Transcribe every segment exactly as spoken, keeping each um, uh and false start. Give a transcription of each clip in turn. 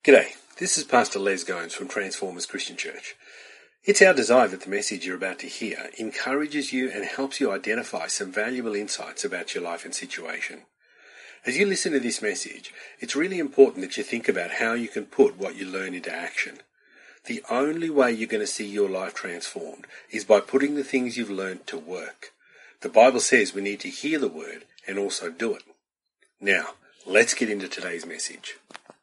G'day, this is Pastor Les Gomes from Transformers Christian Church. It's our desire that the message you're about to hear encourages you and helps you identify some valuable insights about your life and situation. As you listen to this message, it's really important that you think about how you can put what you learn into action. The only way you're going to see your life transformed is by putting the things you've learned to work. The Bible says we need to hear the word and also do it. Now, let's get into today's message.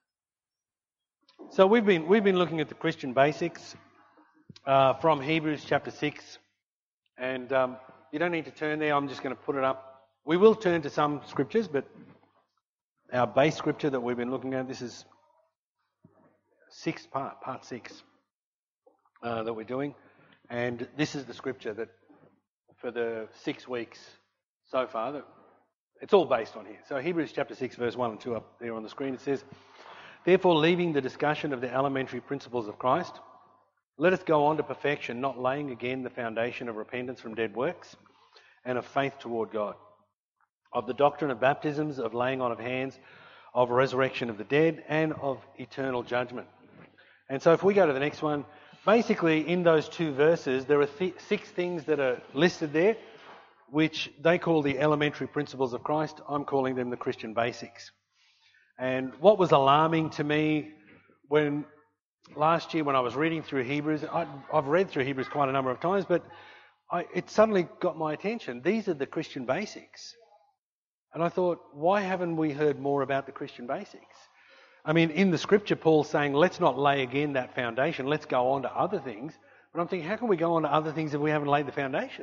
So we've been we've been looking at the Christian basics uh, from Hebrews chapter six, and um, you don't need to turn there. I'm just going to put it up. We will turn to some scriptures, but our base scripture that we've been looking at, this is six part part six uh, that we're doing, and this is the scripture that for the six weeks so far that it's all based on here. So Hebrews chapter six, verse one and two up there on the screen. It says, "Therefore, leaving the discussion of the elementary principles of Christ, let us go on to perfection, not laying again the foundation of repentance from dead works and of faith toward God, of the doctrine of baptisms, of laying on of hands, of resurrection of the dead, and of eternal judgment." And so if we go to the next one, basically in those two verses, there are th- six things that are listed there, which they call the elementary principles of Christ. I'm calling them the Christian basics. And what was alarming to me when last year when I was reading through Hebrews, I, I've read through Hebrews quite a number of times, but I, it suddenly got my attention. These are the Christian basics. And I thought, why haven't we heard more about the Christian basics? I mean, in the scripture, Paul's saying, let's not lay again that foundation, let's go on to other things. But I'm thinking, how can we go on to other things if we haven't laid the foundation?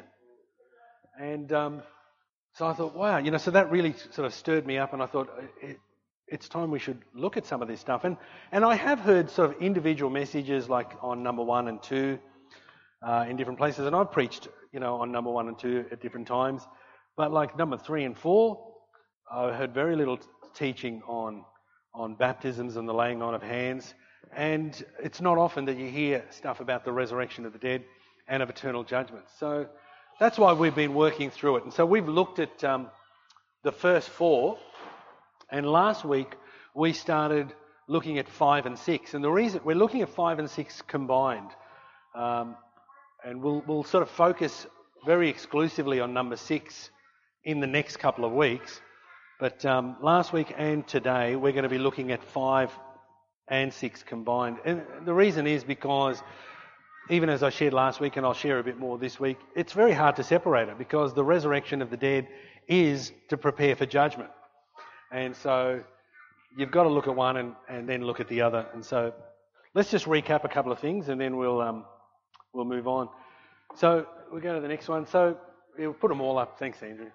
And um, so I thought, wow, you know, so that really sort of stirred me up, and I thought, it, it's time we should look at some of this stuff. And and I have heard sort of individual messages like on number one and two uh, in different places. And I've preached, you know, on number one and two at different times. But like number three and four, I heard very little t- teaching on, on baptisms and the laying on of hands. And it's not often that you hear stuff about the resurrection of the dead and of eternal judgment. So that's why we've been working through it. And so we've looked at um, the first four. And last week, we started looking at five and six. And the reason we're looking at five and six combined. Um, and we'll, we'll sort of focus very exclusively on number six in the next couple of weeks. But um, last week and today, we're going to be looking at five and six combined. And the reason is because, even as I shared last week, and I'll share a bit more this week, it's very hard to separate it because the resurrection of the dead is to prepare for judgment. And so you've got to look at one and, and then look at the other. And so let's just recap a couple of things and then we'll um, we'll move on. So we'll go to the next one. So we'll put them all up. Thanks, Andrew.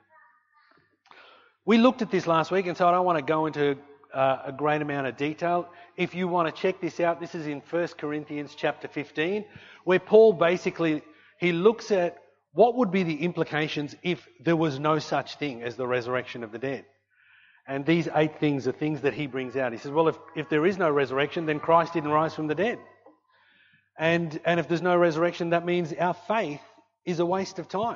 We looked at this last week, and so I don't want to go into uh, a great amount of detail. If you want to check this out, this is in First Corinthians chapter fifteen, where Paul basically, he looks at what would be the implications if there was no such thing as the resurrection of the dead. And these eight things are things that he brings out. He says, well, if, if there is no resurrection, then Christ didn't rise from the dead. And, and if there's no resurrection, that means our faith is a waste of time.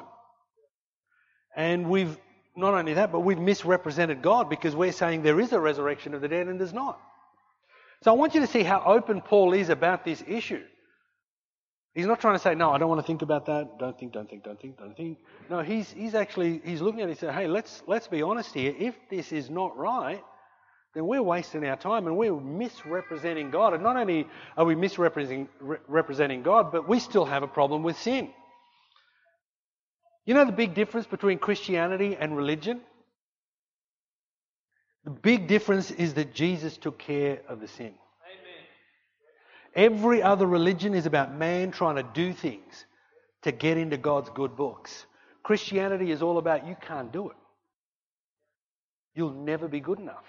And we've, not only that, but we've misrepresented God because we're saying there is a resurrection of the dead and there's not. So I want you to see how open Paul is about this issue. He's not trying to say, no, I don't want to think about that. Don't think, don't think, don't think, don't think. No, he's he's actually, he's looking at it and saying, hey, let's let's be honest here. If this is not right, then we're wasting our time and we're misrepresenting God. And not only are we misrepresenting re- representing God, but we still have a problem with sin. You know the big difference between Christianity and religion? The big difference is that Jesus took care of the sin. Every other religion is about man trying to do things to get into God's good books. Christianity is all about you can't do it. You'll never be good enough.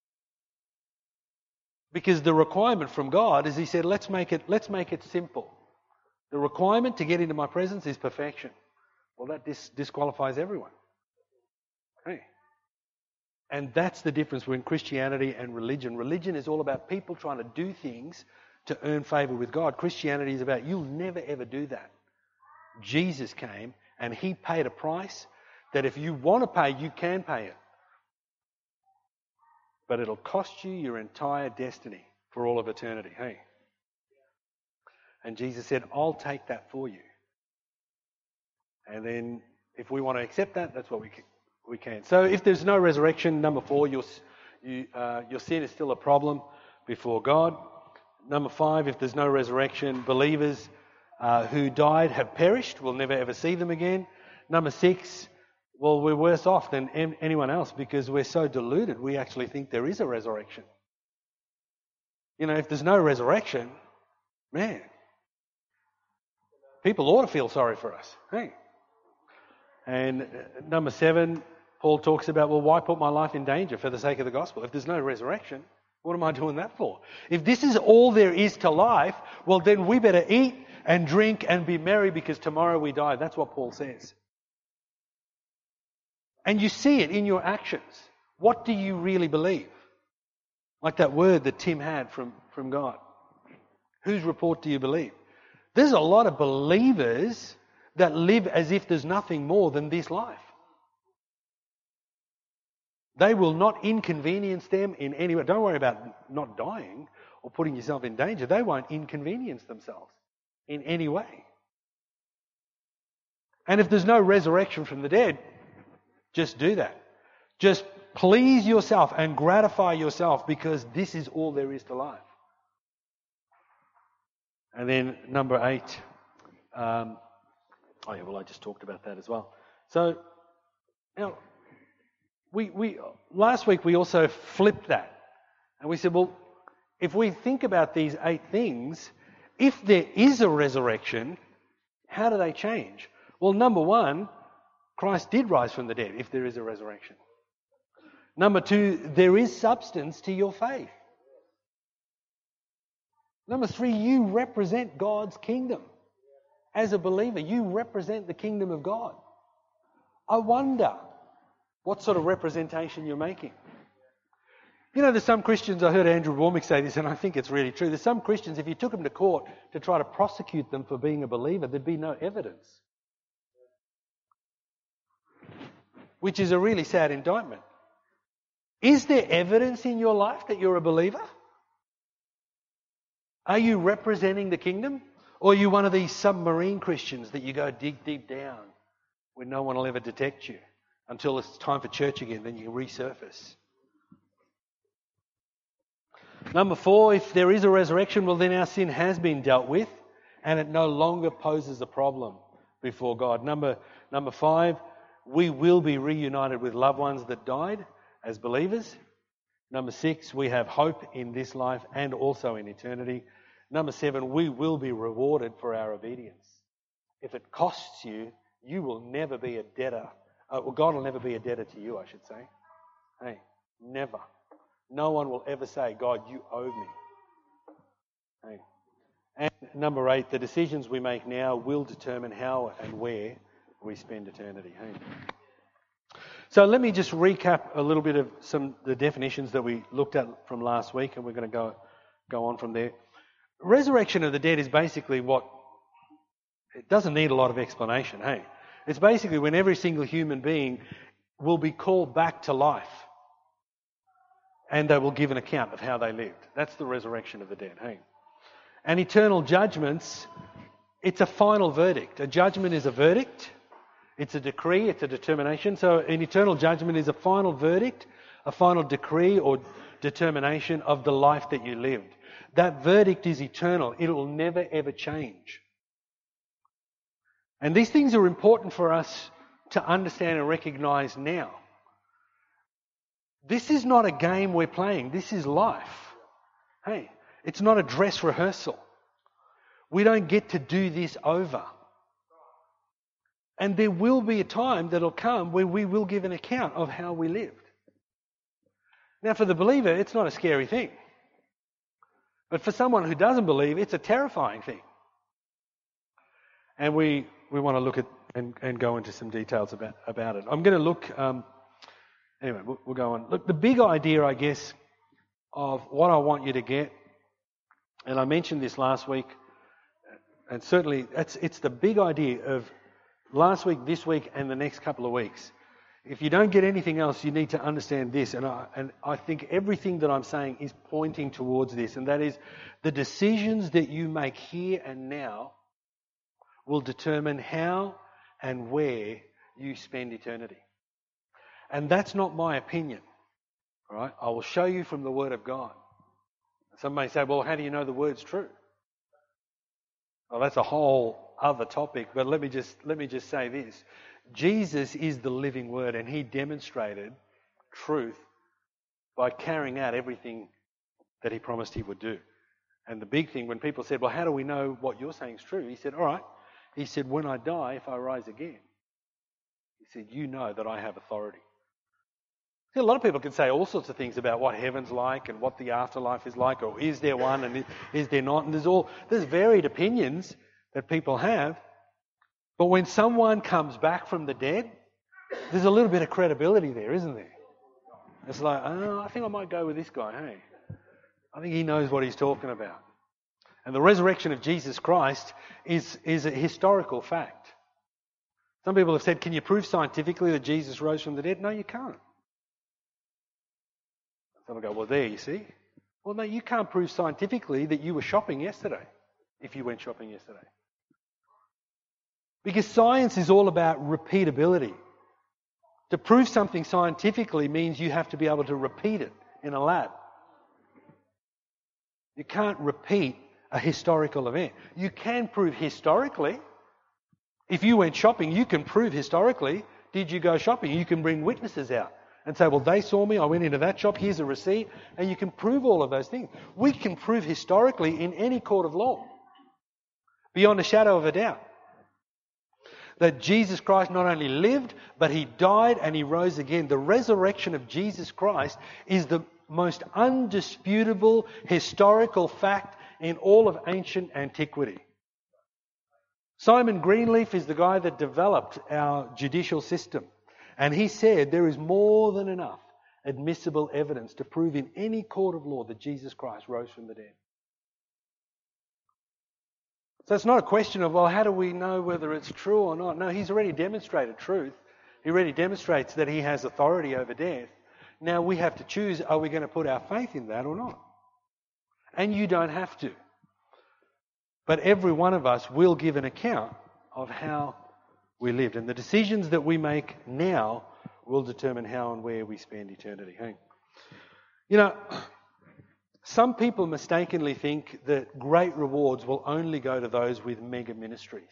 Because the requirement from God is, he said, let's make it, let's make it simple. The requirement to get into my presence is perfection. Well, that dis- disqualifies everyone. Okay. And that's the difference between Christianity and religion. Religion is all about people trying to do things to earn favour with God. Christianity is about you'll never ever do that. Jesus came and he paid a price that if you want to pay, you can pay it. But it'll cost you your entire destiny for all of eternity. Hey? And Jesus said, I'll take that for you. And then if we want to accept that, that's what we can. We can. So if there's no resurrection, number four, your, you, uh, your sin is still a problem before God. Number five, if there's no resurrection, believers uh, who died have perished. We'll never ever see them again. Number six, well, we're worse off than anyone else because we're so deluded we actually think there is a resurrection. You know, if there's no resurrection, man, people ought to feel sorry for us. Hey. And number seven, Paul talks about, well, why put my life in danger for the sake of the gospel? If there's no resurrection, what am I doing that for? If this is all there is to life, well, then we better eat and drink and be merry because tomorrow we die. That's what Paul says. And you see it in your actions. What do you really believe? Like that word that Tim had from, from God. Whose report do you believe? There's a lot of believers that live as if there's nothing more than this life. They will not inconvenience them in any way. Don't worry about not dying or putting yourself in danger. They won't inconvenience themselves in any way. And if there's no resurrection from the dead, just do that. Just please yourself and gratify yourself because this is all there is to life. And then number eight. Um, oh yeah, well I just talked about that as well. So now we we last week we also flipped that, and we said, well, if we think about these eight things, if there is a resurrection, how do they change? Well, number one, Christ did rise from the dead. If there is a resurrection. Number two, there is substance to your faith. Number three, you represent God's kingdom. As a believer, you represent the kingdom of God. I wonder what sort of representation you're making. You know, there's some Christians, I heard Andrew Warmick say this, and I think it's really true. There's some Christians, if you took them to court to try to prosecute them for being a believer, there'd be no evidence. Which is a really sad indictment. Is there evidence in your life that you're a believer? Are you representing the kingdom? Or are you one of these submarine Christians that you go dig deep down where no one will ever detect you until it's time for church again, then you resurface? Number four, if there is a resurrection, well then our sin has been dealt with and it no longer poses a problem before God. Number, number five, we will be reunited with loved ones that died as believers. Number six, we have hope in this life and also in eternity. Number seven, we will be rewarded for our obedience. If it costs you, you will never be a debtor. Uh, well, God will never be a debtor to you, I should say. Hey, never. No one will ever say, God, you owe me. Hey. And number eight, the decisions we make now will determine how and where we spend eternity. Hey. So let me just recap a little bit of some the definitions that we looked at from last week, and we're going to go go on from there. Resurrection of the dead is basically what, it doesn't need a lot of explanation, hey. It's basically when every single human being will be called back to life and they will give an account of how they lived. That's the resurrection of the dead, hey. And eternal judgments, it's a final verdict. A judgment is a verdict. It's a decree, it's a determination. So an eternal judgment is a final verdict, a final decree or determination of the life that you lived. That verdict is eternal. It will never ever change. And these things are important for us to understand and recognise now. This is not a game we're playing. This is life. Hey, it's not a dress rehearsal. We don't get to do this over. And there will be a time that'll come where we will give an account of how we lived. Now, for the believer, it's not a scary thing. But for someone who doesn't believe, it's a terrifying thing. And we, we want to look at and, and go into some details about, about it. I'm going to look... Um, anyway, we'll, we'll go on. Look, the big idea, I guess, of what I want you to get, and I mentioned this last week, and certainly it's, it's the big idea of last week, this week, and the next couple of weeks, If you don't get anything else, you need to understand this. And I, and I think everything that I'm saying is pointing towards this. And that is, the decisions that you make here and now will determine how and where you spend eternity. And that's not my opinion. All right? I will show you from the Word of God. Some may say, well, how do you know the Word's true? Well, that's a whole other topic, but let me just let me just say this. Jesus is the living Word, and He demonstrated truth by carrying out everything that He promised He would do. And the big thing, when people said, well, how do we know what you're saying is true? He said, all right. He said, when I die, if I rise again, He said, you know that I have authority. See, a lot of people can say all sorts of things about what heaven's like and what the afterlife is like, or is there one and is there not? And there's all there's varied opinions that people have. But when someone comes back from the dead, there's a little bit of credibility there, isn't there? It's like, oh, I think I might go with this guy, hey. I think he knows what he's talking about. And the resurrection of Jesus Christ is, is a historical fact. Some people have said, can you prove scientifically that Jesus rose from the dead? No, you can't. Some will go, well, there, you see. Well, no, you can't prove scientifically that you were shopping yesterday, if you went shopping yesterday. Because science is all about repeatability. To prove something scientifically means you have to be able to repeat it in a lab. You can't repeat a historical event. You can prove historically. If you went shopping, you can prove historically, did you go shopping? You can bring witnesses out and say, well, they saw me, I went into that shop, here's a receipt, and you can prove all of those things. We can prove historically in any court of law, beyond a shadow of a doubt, that Jesus Christ not only lived, but He died and He rose again. The resurrection of Jesus Christ is the most undisputable historical fact in all of ancient antiquity. Simon Greenleaf is the guy that developed our judicial system. And he said there is more than enough admissible evidence to prove in any court of law that Jesus Christ rose from the dead. So it's not a question of, well, how do we know whether it's true or not? No, He's already demonstrated truth. He already demonstrates that He has authority over death. Now we have to choose, are we going to put our faith in that or not? And you don't have to. But every one of us will give an account of how we lived. And the decisions that we make now will determine how and where we spend eternity. Hey? You know, some people mistakenly think that great rewards will only go to those with mega ministries.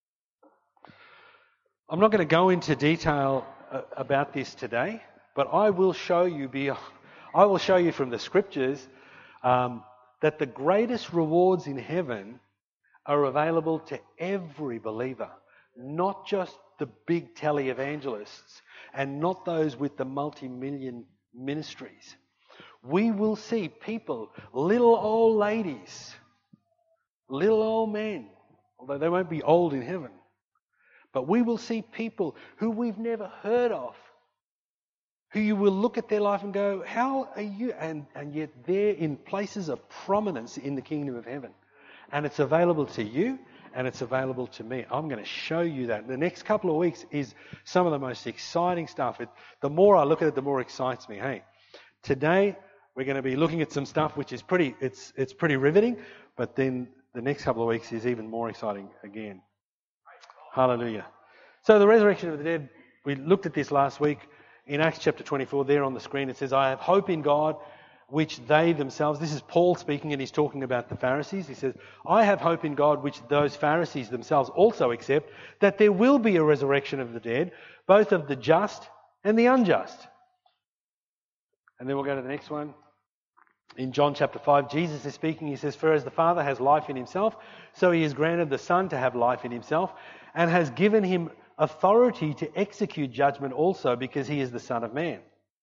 I'm not going to go into detail uh, about this today, but I will show you beyond, I will show you from the scriptures um, that the greatest rewards in heaven are available to every believer. Not just the big televangelists and not those with the multi-million ministries. We will see people, little old ladies, little old men, although they won't be old in heaven. But we will see people who we've never heard of, who you will look at their life and go, how are you? And, and yet they're in places of prominence in the kingdom of heaven. And it's available to you. And it's available to me. I'm going to show you that. The next couple of weeks is some of the most exciting stuff. It, the more I look at it, the more it excites me. Hey, today we're going to be looking at some stuff which is pretty, it's it's pretty riveting. But then the next couple of weeks is even more exciting again. Hallelujah. So the resurrection of the dead, we looked at this last week in Acts chapter twenty-four. There on the screen it says, I have hope in God, which they themselves, this is Paul speaking and he's talking about the Pharisees. He says, I have hope in God, which those Pharisees themselves also accept, that there will be a resurrection of the dead, both of the just and the unjust. And then we'll go to the next one. In John chapter five, Jesus is speaking. He says, for as the Father has life in Himself, so He has granted the Son to have life in Himself, and has given Him authority to execute judgment also, because He is the Son of Man.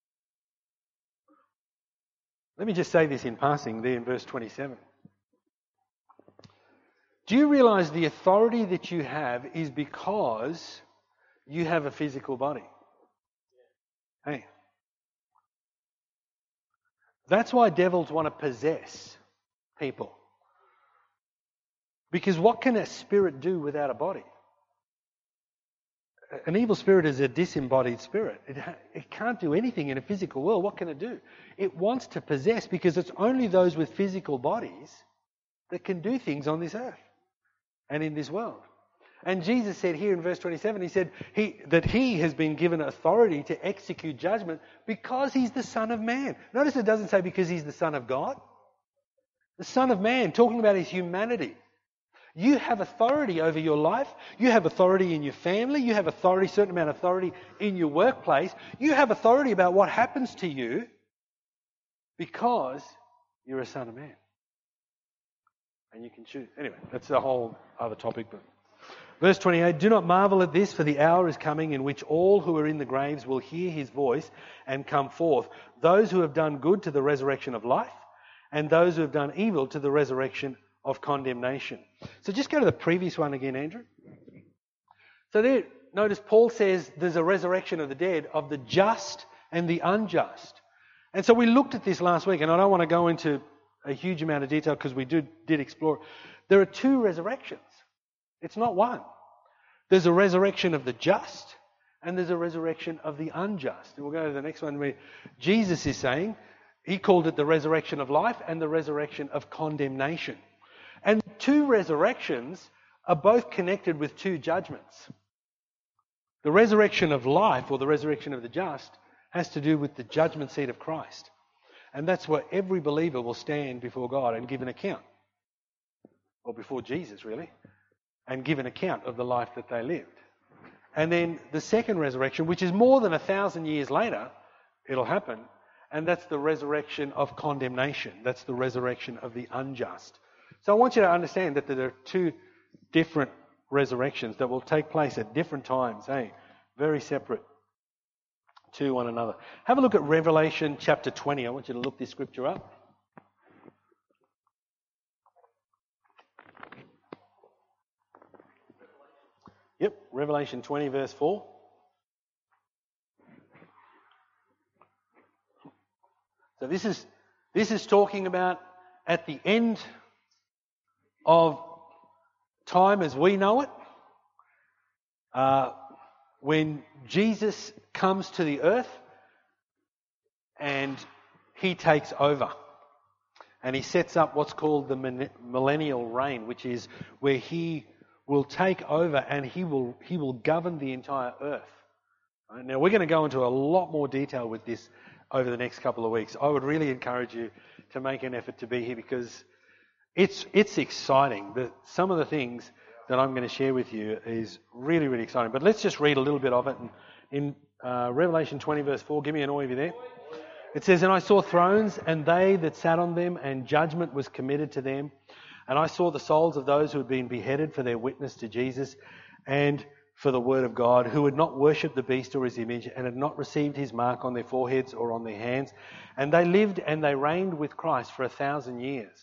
Let me just say this in passing there in verse twenty-seven. Do you realize the authority that you have is because you have a physical body? Hey. That's why devils want to possess people. Because what can a spirit do without a body? an evil spirit is a disembodied spirit. It, ha- it can't do anything in a physical world. What can it do? It wants to possess, because it's only those with physical bodies that can do things on this earth and in this world. And Jesus said here in verse twenty-seven, he said he, that he has been given authority to execute judgment because he's the Son of Man. Notice it doesn't say because he's the Son of God. The Son of Man, talking about his humanity. You have authority over your life. You have authority in your family. You have authority, certain amount of authority in your workplace. You have authority about what happens to you because you're a Son of Man. And you can choose. Anyway, that's a whole other topic. But verse twenty-eight, do not marvel at this, for the hour is coming in which all who are in the graves will hear his voice and come forth. Those who have done good to the resurrection of life, and those who have done evil to the resurrection of condemnation. So just go to the previous one again, Andrew. So there, notice Paul says there's a resurrection of the dead, of the just and the unjust. And so we looked at this last week, and I don't want to go into a huge amount of detail because we did, did explore. There are two resurrections. It's not one. There's a resurrection of the just and there's a resurrection of the unjust. And we'll go to the next one where Jesus is saying, he called it the resurrection of life and the resurrection of condemnation. And two resurrections are both connected with two judgments. The resurrection of life, or the resurrection of the just, has to do with the judgment seat of Christ. And that's where every believer will stand before God and give an account. Or before Jesus, really. And give an account of the life that they lived. And then the second resurrection, which is more than a thousand years later, it'll happen. And that's the resurrection of condemnation. That's the resurrection of the unjust. So I want you to understand that there are two different resurrections that will take place at different times, hey? Very separate to one another. Have a look at Revelation chapter twenty. I want you to look this scripture up. Yep, Revelation twenty, verse four. So this is this is talking about at the end of time as we know it, uh, when Jesus comes to the earth and he takes over. And he sets up what's called the millennial reign, which is where he will take over and he will he will govern the entire earth. Right? Now, we're going to go into a lot more detail with this over the next couple of weeks. I would really encourage you to make an effort to be here because it's it's exciting. The, some of the things that I'm going to share with you is really, really exciting. But let's just read a little bit of it. And in uh, Revelation twenty, verse four, give me an oi if you're there. It says, and I saw thrones, and they that sat on them, and judgment was committed to them. And I saw the souls of those who had been beheaded for their witness to Jesus and for the word of God, who had not worshipped the beast or his image, and had not received his mark on their foreheads or on their hands. And they lived and they reigned with Christ for a thousand years.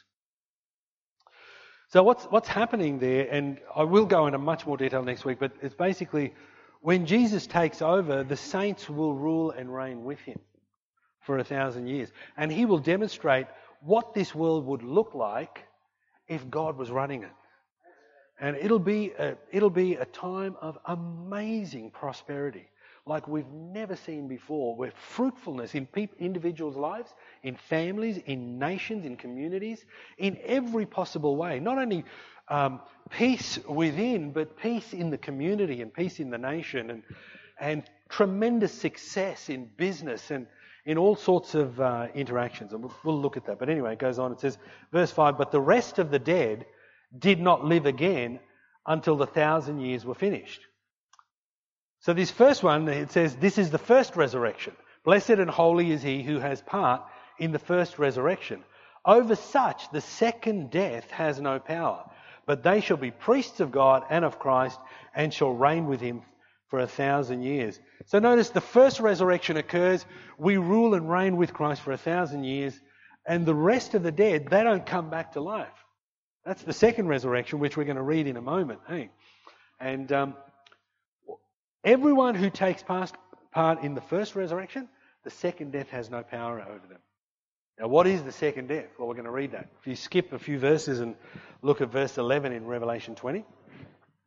So what's what's happening there, and I will go into much more detail next week, but it's basically when Jesus takes over, the saints will rule and reign with him for a thousand years. And he will demonstrate what this world would look like if God was running it. And it'll be a, it'll be a time of amazing prosperity, like we've never seen before, where fruitfulness in pe- individuals' lives, in families, in nations, in communities, in every possible way. Not only um, peace within, but peace in the community and peace in the nation, and and tremendous success in business and in all sorts of uh, interactions. And we'll, we'll look at that. But anyway, it goes on. It says, verse five, but the rest of the dead did not live again until the thousand years were finished. So this first one, it says, this is the first resurrection. Blessed and holy is he who has part in the first resurrection. Over such, the second death has no power, but they shall be priests of God and of Christ and shall reign with him for a thousand years. So notice the first resurrection occurs, we rule and reign with Christ for a thousand years, and the rest of the dead, they don't come back to life. That's the second resurrection, which we're going to read in a moment. Hey? And um, everyone who takes past, part in the first resurrection, the second death has no power over them. Now, what is the second death? Well, we're going to read that. If you skip a few verses and look at verse eleven in Revelation twenty.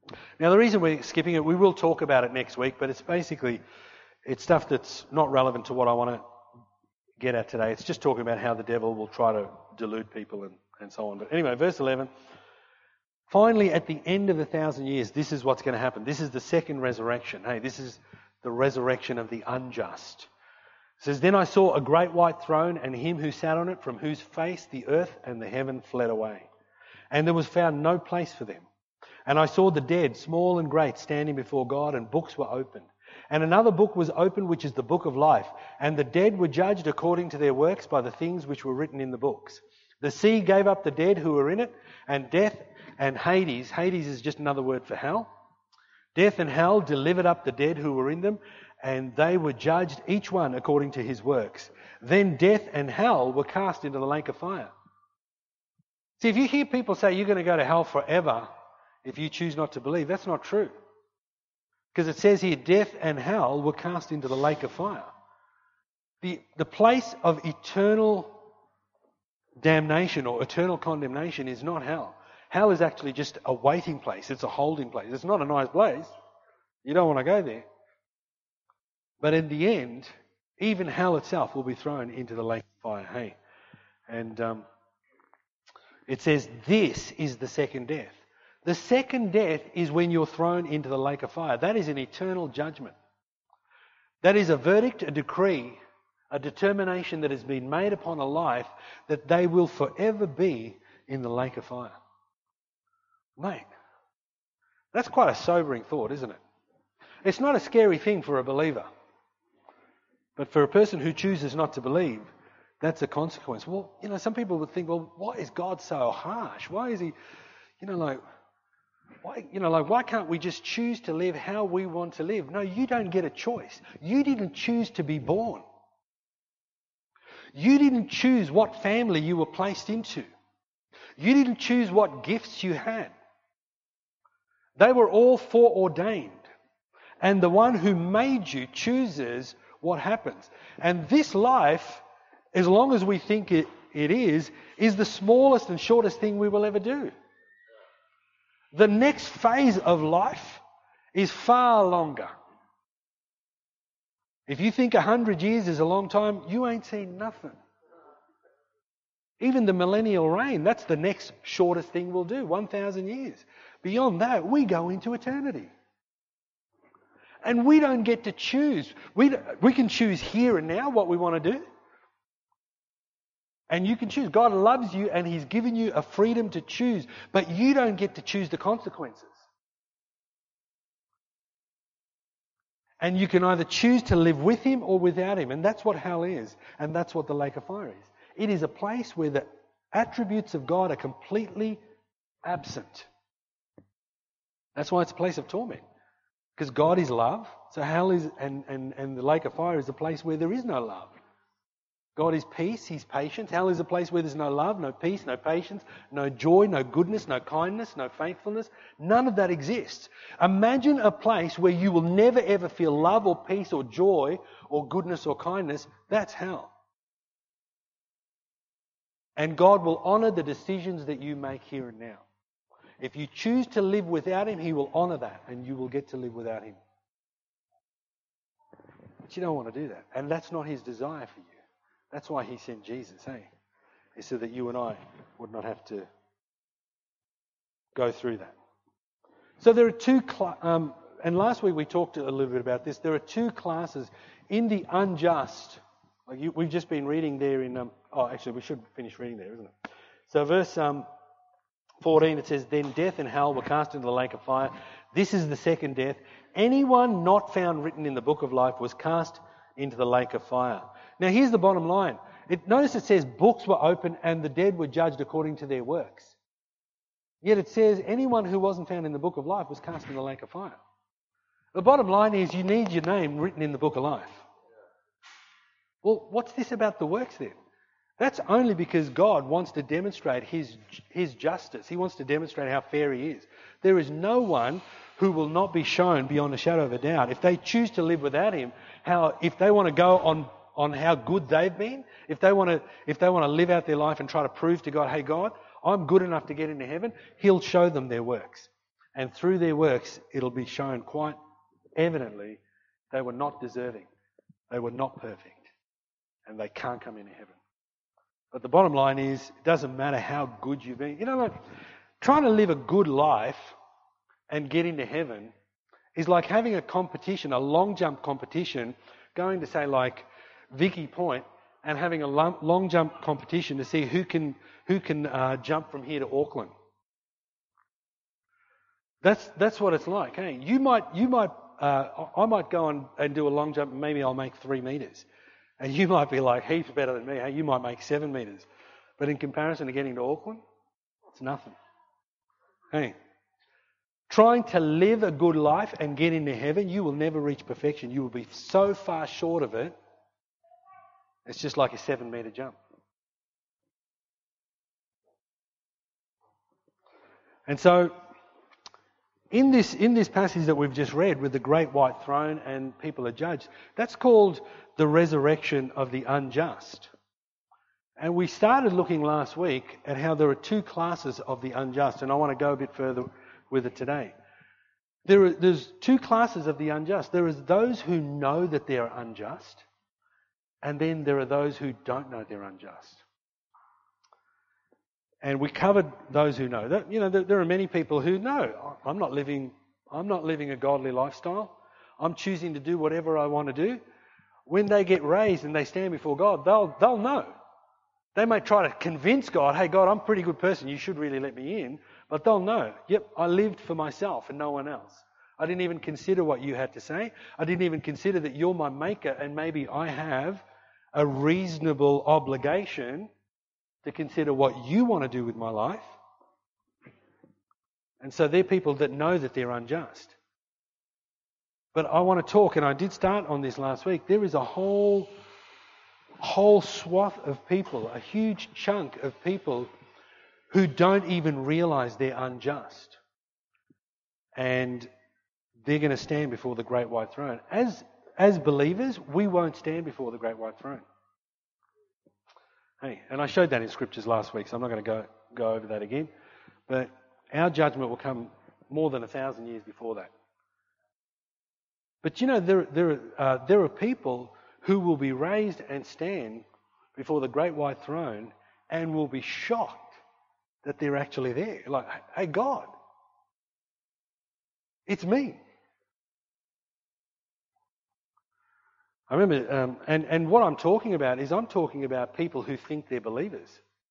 Now, the reason we're skipping it, we will talk about it next week, but it's basically, it's stuff that's not relevant to what I want to get at today. It's just talking about how the devil will try to delude people and, and so on. But anyway, verse eleven. Finally, at the end of a thousand years, this is what's going to happen. This is the second resurrection. Hey, this is the resurrection of the unjust. It says, then I saw a great white throne and him who sat on it, from whose face the earth and the heaven fled away. And there was found no place for them. And I saw the dead, small and great, standing before God, and books were opened. And another book was opened, which is the book of life. And the dead were judged according to their works by the things which were written in the books. The sea gave up the dead who were in it, and death and Hades, Hades is just another word for hell. Death and hell delivered up the dead who were in them, and they were judged, each one according to his works. Then death and hell were cast into the lake of fire. See, if you hear people say you're going to go to hell forever if you choose not to believe, that's not true. Because it says here, death and hell were cast into the lake of fire. The, the place of eternal damnation or eternal condemnation is not hell. Hell is actually just a waiting place. It's a holding place. It's not a nice place. You don't want to go there. But in the end, even hell itself will be thrown into the lake of fire. Hey, and um, it says this is the second death. The second death is when you're thrown into the lake of fire. That is an eternal judgment. That is a verdict, a decree, a determination that has been made upon a life that they will forever be in the lake of fire. Mate, that's quite a sobering thought, isn't it? It's not a scary thing for a believer. But for a person who chooses not to believe, that's a consequence. Well, you know, some people would think, well, why is God so harsh? Why is he, you know, like, why, you know, like, why can't we just choose to live how we want to live? No, you don't get a choice. You didn't choose to be born. You didn't choose what family you were placed into. You didn't choose what gifts you had. They were all foreordained. And the one who made you chooses what happens. And this life, as long as we think it, it is, is the smallest and shortest thing we will ever do. The next phase of life is far longer. If you think a hundred years is a long time, you ain't seen nothing. Even the millennial reign, that's the next shortest thing we'll do, one thousand years. Beyond that, we go into eternity. And we don't get to choose. We, we can choose here and now what we want to do. And you can choose. God loves you and He's given you a freedom to choose. But you don't get to choose the consequences. And you can either choose to live with Him or without Him. And that's what hell is. And that's what the lake of fire is. It is a place where the attributes of God are completely absent. That's why it's a place of torment. Because God is love. So hell is, and, and, and the lake of fire is a place where there is no love. God is peace, He's patience. Hell is a place where there's no love, no peace, no patience, no joy, no goodness, no kindness, no faithfulness. None of that exists. Imagine a place where you will never ever feel love or peace or joy or goodness or kindness. That's hell. And God will honour the decisions that you make here and now. If you choose to live without Him, He will honour that and you will get to live without Him. But you don't want to do that. And that's not His desire for you. That's why He sent Jesus, hey? It's so that you and I would not have to go through that. So there are two, cl- um, and last week we talked a little bit about this. There are two classes in the unjust. Like you, we've just been reading there in, um, oh, actually we should finish reading there, isn't it? So verse um, fourteen, it says, then death and hell were cast into the lake of fire. This is the second death. Anyone not found written in the book of life was cast into the lake of fire. Now here's the bottom line. It, notice it says books were opened and the dead were judged according to their works. Yet it says anyone who wasn't found in the book of life was cast in the lake of fire. The bottom line is you need your name written in the book of life. Well, what's this about the works then? That's only because God wants to demonstrate His, His justice. He wants to demonstrate how fair He is. There is no one who will not be shown beyond a shadow of a doubt. If they choose to live without Him, how if they want to go on, on how good they've been, if they want to if they want to live out their life and try to prove to God, hey God, I'm good enough to get into heaven, He'll show them their works. And through their works, it'll be shown quite evidently they were not deserving. They were not perfect. And they can't come into heaven. But the bottom line is, it doesn't matter how good you've been. You know, like, trying to live a good life and get into heaven is like having a competition, a long jump competition, going to say like Vicky Point and having a long jump competition to see who can who can uh, jump from here to Auckland. That's that's what it's like. Hey, you might you might uh, I might go and, and do a long jump and maybe I'll make three meters, and you might be like heaps better than me. Hey, you might make seven meters, but in comparison to getting to Auckland, it's nothing. Hey. Trying to live a good life and get into heaven, you will never reach perfection. You will be so far short of it, it's just like a seven metre jump. And so, in this, in this passage that we've just read with the great white throne and people are judged, that's called the resurrection of the unjust. And we started looking last week at how there are two classes of the unjust, and I want to go a bit further with it today. There are, there's two classes of the unjust. There is those who know that they're unjust, and then there are those who don't know they're unjust. And we covered those who know. That, you know, there, there are many people who know, I'm not living, I'm not living a godly lifestyle. I'm choosing to do whatever I want to do. When they get raised and they stand before God, they'll they'll know. They may try to convince God, hey, God, I'm a pretty good person. You should really let me in. But they'll know, yep, I lived for myself and no one else. I didn't even consider what you had to say. I didn't even consider that you're my maker and maybe I have a reasonable obligation to consider what you want to do with my life. And so they're people that know that they're unjust. But I want to talk, and I did start on this last week, there is a whole, whole swath of people, a huge chunk of people who don't even realise they're unjust. And they're going to stand before the great white throne. As, as believers, we won't stand before the great white throne. Hey, and I showed that in scriptures last week, so I'm not going to go, go over that again. But our judgment will come more than a thousand years before that. But you know, there, there, uh, there are people who will be raised and stand before the great white throne and will be shocked that they're actually there. Like, hey, God, it's me. I remember, um, and, and what I'm talking about is I'm talking about people who think they're believers.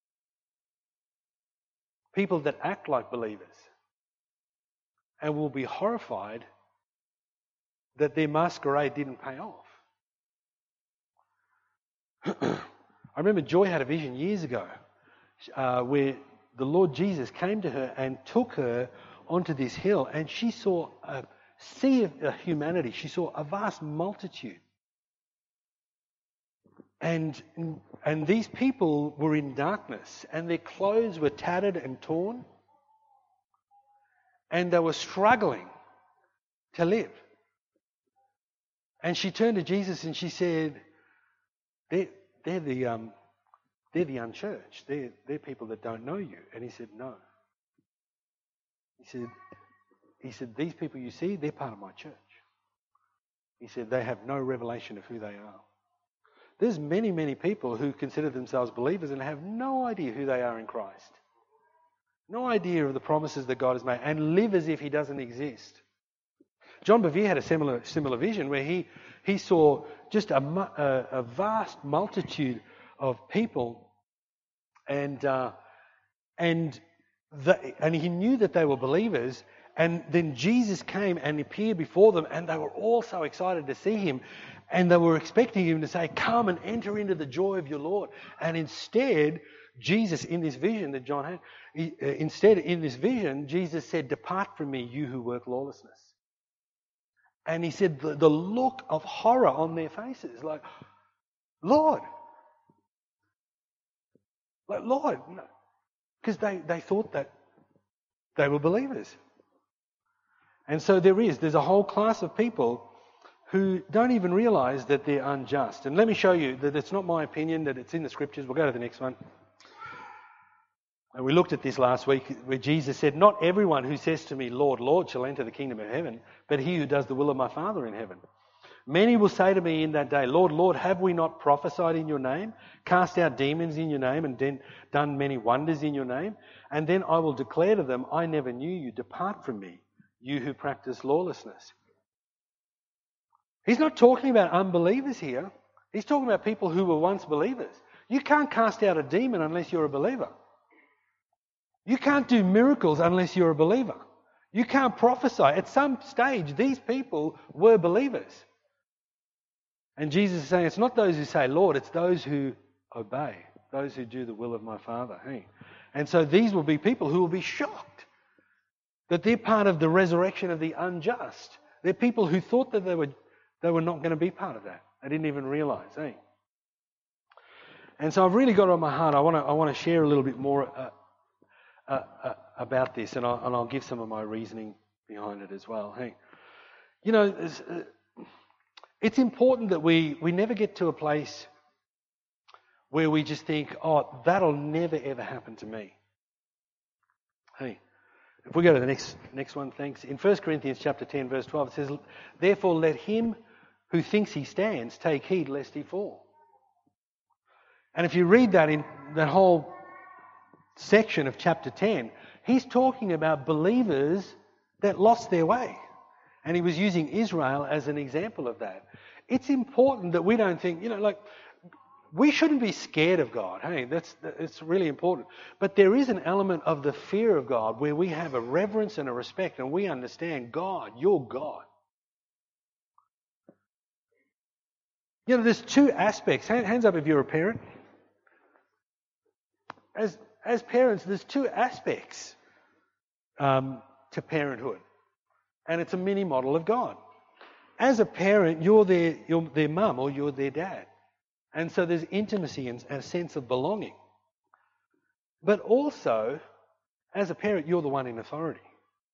People that act like believers. And will be horrified that their masquerade didn't pay off. I remember Joy had a vision years ago uh, where the Lord Jesus came to her and took her onto this hill, and she saw a sea of humanity. She saw a vast multitude. And, and these people were in darkness, and their clothes were tattered and torn, and they were struggling to live. And she turned to Jesus and she said, they're, they're the... Um, They're the unchurched. They're, they're people that don't know you. And he said, no. He said, he said, these people you see, they're part of my church. He said, they have no revelation of who they are. There's many, many people who consider themselves believers and have no idea who they are in Christ. No idea of the promises that God has made and live as if he doesn't exist. John Bevere had a similar similar vision where he, he saw just a, a, a vast multitude of people, and uh, and the, and he knew that they were believers. And then Jesus came and appeared before them, and they were all so excited to see him, and they were expecting him to say, "Come and enter into the joy of your Lord." And instead, Jesus, in this vision that John had, he, uh, instead in this vision, Jesus said, "Depart from me, you who work lawlessness." And he said the, the look of horror on their faces, like, Lord, like Lord, because they, they thought that they were believers. And so there is, there's a whole class of people who don't even realise that they're unjust. And let me show you that it's not my opinion, that it's in the scriptures. We'll go to the next one. And we looked at this last week where Jesus said, "Not everyone who says to me, 'Lord, Lord,' shall enter the kingdom of heaven, but he who does the will of my Father in heaven. Many will say to me in that day, 'Lord, Lord, have we not prophesied in your name, cast out demons in your name, and den- done many wonders in your name?' And then I will declare to them, 'I never knew you. Depart from me, you who practice lawlessness.'" He's not talking about unbelievers here. He's talking about people who were once believers. You can't cast out a demon unless you're a believer. You can't do miracles unless you're a believer. You can't prophesy. At some stage, these people were believers. And Jesus is saying it's not those who say, "Lord," it's those who obey, those who do the will of my Father. Hey? And so these will be people who will be shocked that they're part of the resurrection of the unjust. They're people who thought that they were they were not going to be part of that. They didn't even realise. Hey? And so I've really got it on my heart. I want to I want to share a little bit more Uh, Uh, uh, about this, and I'll, and I'll give some of my reasoning behind it as well. Hey, you know, it's, uh, it's important that we, we never get to a place where we just think, "Oh, that'll never ever happen to me." Hey, if we go to the next next one, thanks. In First Corinthians chapter ten, verse twelve, it says, "Therefore let him who thinks he stands take heed lest he fall." And if you read that in that whole section of chapter ten, he's talking about believers that lost their way. And he was using Israel as an example of that. It's important that we don't think, you know, like, we shouldn't be scared of God. Hey, that's, it's really important. But there is an element of the fear of God where we have a reverence and a respect and we understand, God, you're God. You know, there's two aspects. Hands up if you're a parent. As As parents, there's two aspects um, to parenthood, and it's a mini model of God. As a parent, you're their, you're their mum or you're their dad, and so there's intimacy and a sense of belonging. But also, as a parent, you're the one in authority.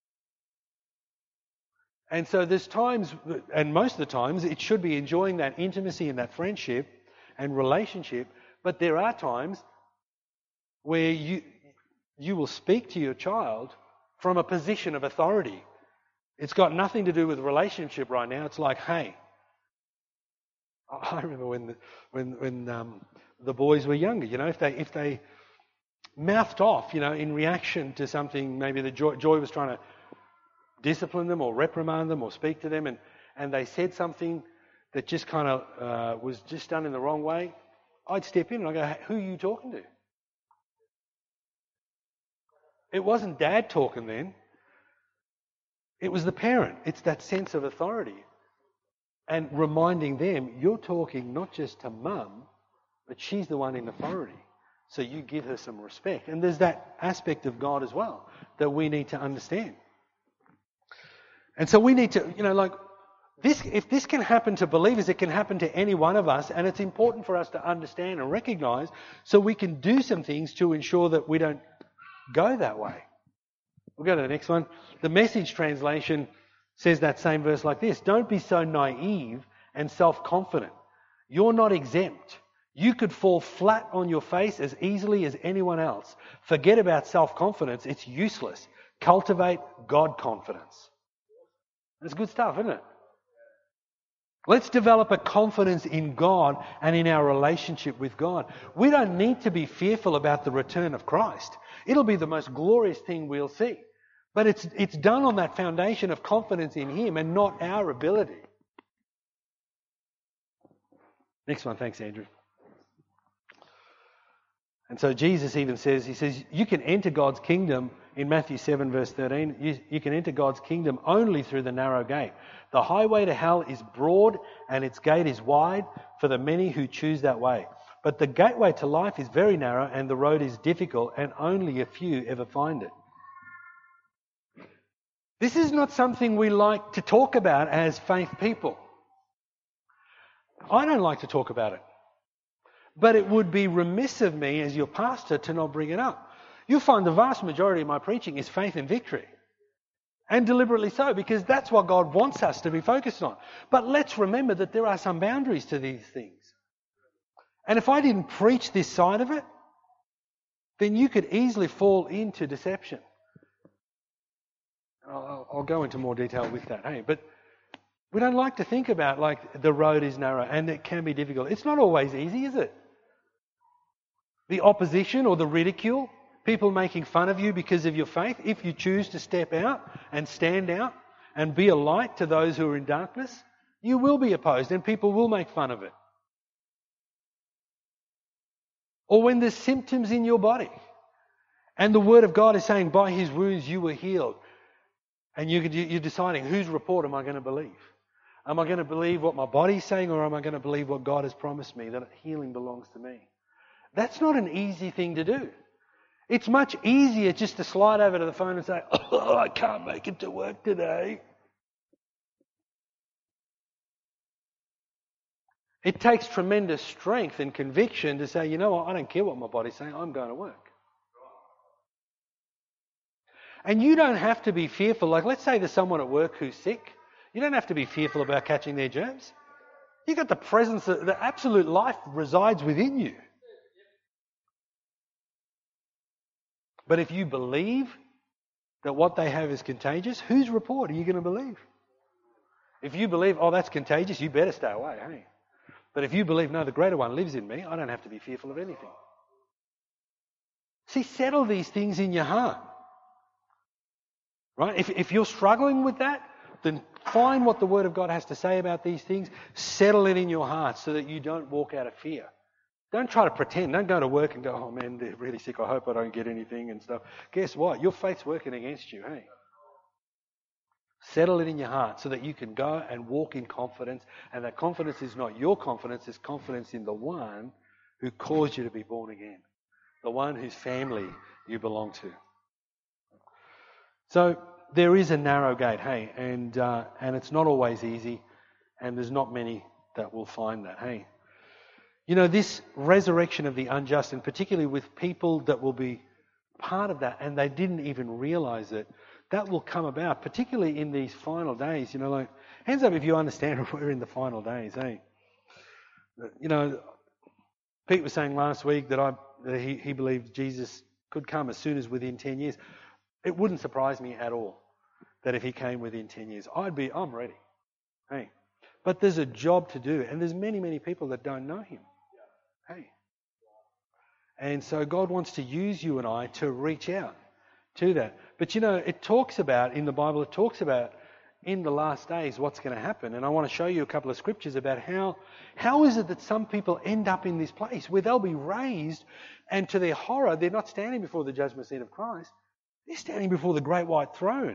And so there's times, and most of the times, it should be enjoying that intimacy and that friendship and relationship, but there are times where you you will speak to your child from a position of authority. It's got nothing to do with relationship right now. It's like, "Hey," I remember when the, when when um, the boys were younger. You know, if they if they mouthed off, you know, in reaction to something, maybe the Joy, Joy was trying to discipline them or reprimand them or speak to them, and and they said something that just kind of uh, was just done in the wrong way, I'd step in and I'd go, "Hey, who are you talking to?" It wasn't dad talking then. It was the parent. It's that sense of authority. And reminding them, you're talking not just to mum, but she's the one in authority. So you give her some respect. And there's that aspect of God as well that we need to understand. And so we need to, you know, like, this, if this can happen to believers, it can happen to any one of us. And it's important for us to understand and recognise so we can do some things to ensure that we don't go that way. We'll go to the next one. The Message translation says that same verse like this: "Don't be so naive and self-confident. You're not exempt. You could fall flat on your face as easily as anyone else. Forget about self-confidence. It's useless. Cultivate God confidence." That's good stuff, isn't it? Let's develop a confidence in God and in our relationship with God. We don't need to be fearful about the return of Christ. It'll be the most glorious thing we'll see. But it's it's done on that foundation of confidence in Him and not our ability. Next one, thanks, Andrew. And so Jesus even says, he says, you can enter God's kingdom in Matthew seven verse thirteen. You, you can enter God's kingdom only through the narrow gate. The highway to hell is broad and its gate is wide for the many who choose that way. But the gateway to life is very narrow and the road is difficult and only a few ever find it. This is not something we like to talk about as faith people. I don't like to talk about it. But it would be remiss of me as your pastor to not bring it up. You'll find the vast majority of my preaching is faith and victory. And deliberately so, because that's what God wants us to be focused on. But let's remember that there are some boundaries to these things. And if I didn't preach this side of it, then you could easily fall into deception. I'll, I'll go into more detail with that, hey? But we don't like to think about, like, the road is narrow and it can be difficult. It's not always easy, is it? The opposition or the ridicule, people making fun of you because of your faith, if you choose to step out and stand out and be a light to those who are in darkness, you will be opposed and people will make fun of it. Or when there's symptoms in your body and the Word of God is saying, by His wounds you were healed, and you, you're deciding, whose report am I going to believe? Am I going to believe what my body's saying, or am I going to believe what God has promised me, that healing belongs to me? That's not an easy thing to do. It's much easier just to slide over to the phone and say, oh, I can't make it to work today. It takes tremendous strength and conviction to say, you know what, I don't care what my body's saying, I'm going to work. And you don't have to be fearful. Like, let's say there's someone at work who's sick. You don't have to be fearful about catching their germs. You've got the presence, of, the absolute life resides within you. But if you believe that what they have is contagious, whose report are you going to believe? If you believe, oh, that's contagious, you better stay away, hey? But if you believe, no, the greater one lives in me, I don't have to be fearful of anything. See, settle these things in your heart. Right? If, if you're struggling with that, then find what the Word of God has to say about these things. Settle it in your heart so that you don't walk out of fear. Don't try to pretend. Don't go to work and go, oh man, they're really sick. I hope I don't get anything and stuff. Guess what? Your faith's working against you, hey? Settle it in your heart so that you can go and walk in confidence. And that confidence is not your confidence, it's confidence in the one who caused you to be born again. The one whose family you belong to. So there is a narrow gate, hey, and uh, and it's not always easy, and there's not many that will find that, hey. You know, this resurrection of the unjust, and particularly with people that will be part of that, and they didn't even realise it, that will come about, particularly in these final days. You know, like, hands up if you understand we're in the final days, hey. You know, Pete was saying last week that I that he, he believed Jesus could come as soon as within ten years. It wouldn't surprise me at all that if he came within ten years, I'd be, I'm ready. Hey. But there's a job to do, and there's many, many people that don't know him. Hey. And so God wants to use you and I to reach out to that. But you know, it talks about, in the Bible, it talks about in the last days what's going to happen. And I want to show you a couple of scriptures about how, how is it that some people end up in this place where they'll be raised, and to their horror, they're not standing before the judgment seat of Christ. They're standing before the great white throne.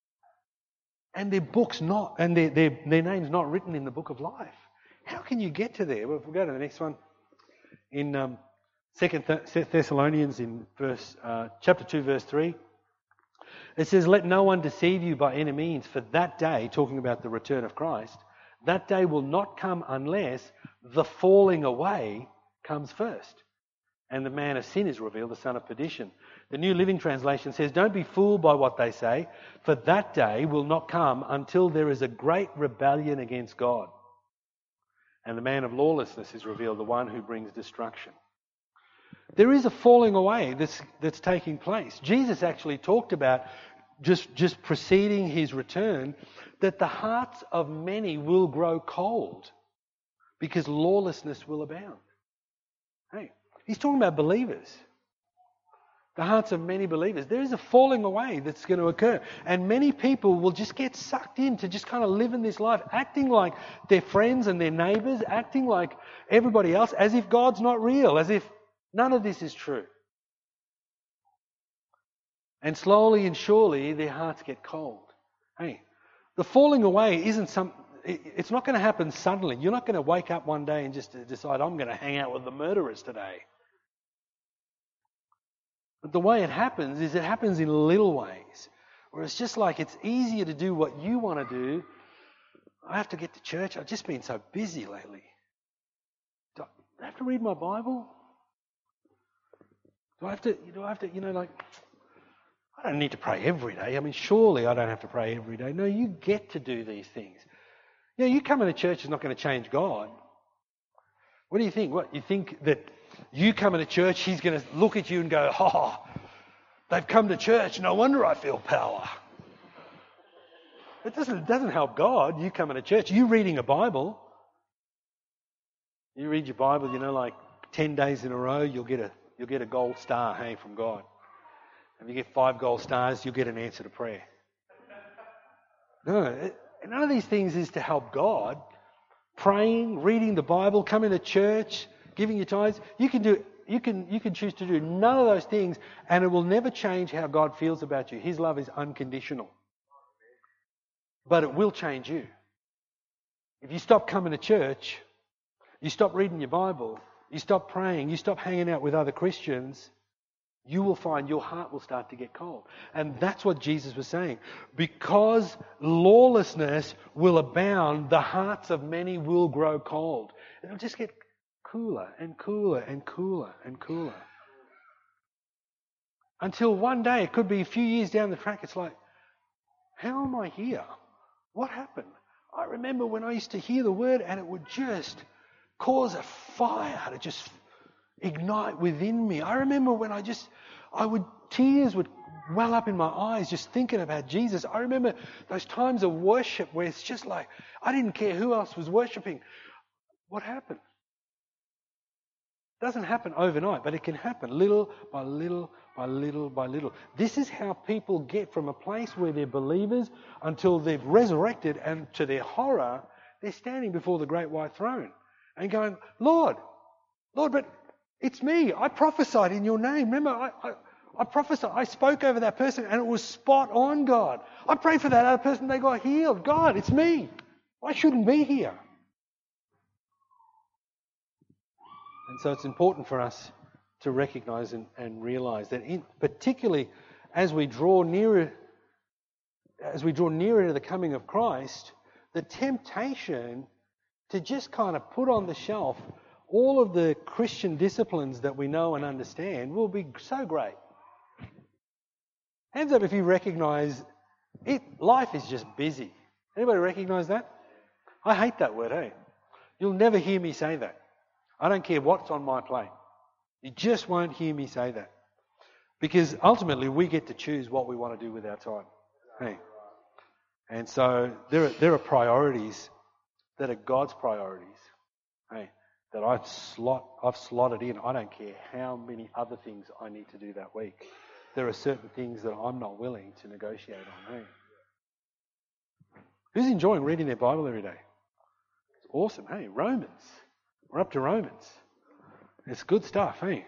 And their book's not, and their, their, their name's not written in the book of life. How can you get to there? Well, if we go to the next one, in um, Second Thessalonians, in verse uh, chapter two, verse three, it says, "Let no one deceive you by any means, for that day," talking about the return of Christ, "that day will not come unless the falling away comes first, and the man of sin is revealed, the son of perdition." The New Living Translation says, "Don't be fooled by what they say, for that day will not come until there is a great rebellion against God. And the man of lawlessness is revealed, the one who brings destruction." There is a falling away that's, that's taking place. Jesus actually talked about, just, just preceding his return, that the hearts of many will grow cold because lawlessness will abound. Hey, he's talking about believers. The hearts of many believers. There is a falling away that's going to occur. And many people will just get sucked in to just kind of live in this life, acting like their friends and their neighbours, acting like everybody else, as if God's not real, as if none of this is true. And slowly and surely their hearts get cold. Hey, the falling away isn't some... It's not going to happen suddenly. You're not going to wake up one day and just decide, I'm going to hang out with the murderers today. But the way it happens is it happens in little ways, where it's just like it's easier to do what you want to do. I have to get to church. I've just been so busy lately. Do I have to read my Bible? Do I have to, do I have to, you know, like, I don't need to pray every day. I mean, surely I don't have to pray every day. No, you get to do these things. You know, you coming to church is not going to change God. What do you think? What, you think that you coming to church, he's going to look at you and go, oh, they've come to church, no wonder I feel power. It doesn't, it doesn't help God, you coming to church. You reading a Bible, you read your Bible, you know, like ten days in a row, you'll get a you'll get a gold star, hey, from God. If you get five gold stars, you'll get an answer to prayer. No, it, none of these things is to help God. Praying, reading the Bible, coming to church, giving your tithes, you can do you can you can choose to do none of those things, and it will never change how God feels about you. His love is unconditional. But it will change you. If you stop coming to church, you stop reading your Bible, you stop praying, you stop hanging out with other Christians, you will find your heart will start to get cold. And that's what Jesus was saying. Because lawlessness will abound, the hearts of many will grow cold. It'll just get cooler and cooler and cooler and cooler. Until one day, it could be a few years down the track, it's like, how am I here? What happened? I remember when I used to hear the word and it would just cause a fire to just ignite within me. I remember when I just, I would, tears would well up in my eyes just thinking about Jesus. I remember those times of worship where it's just like, I didn't care who else was worshipping. What happened? It doesn't happen overnight, but it can happen little by little by little by little. This is how people get from a place where they're believers until they've resurrected, and to their horror, they're standing before the great white throne and going, Lord, Lord, but it's me. I prophesied in your name. Remember, I, I, I prophesied. I spoke over that person and it was spot on, God. I prayed for that other person. They got healed. God, it's me. I shouldn't be here. And so it's important for us to recognise and, and realise that, in, particularly as we draw nearer, as we draw nearer to the coming of Christ, the temptation to just kind of put on the shelf all of the Christian disciplines that we know and understand will be so great. Hands up if you recognise it. Life is just busy. Anybody recognise that? I hate that word, hey? You'll never hear me say that. I don't care what's on my plate. You just won't hear me say that. Because ultimately we get to choose what we want to do with our time. Hey. And so there are, there are priorities that are God's priorities. Hey. That I slot, I've slotted in. I don't care how many other things I need to do that week. There are certain things that I'm not willing to negotiate on. Hey. Who's enjoying reading their Bible every day? It's awesome. Hey, Romans. We're up to Romans. It's good stuff, hey?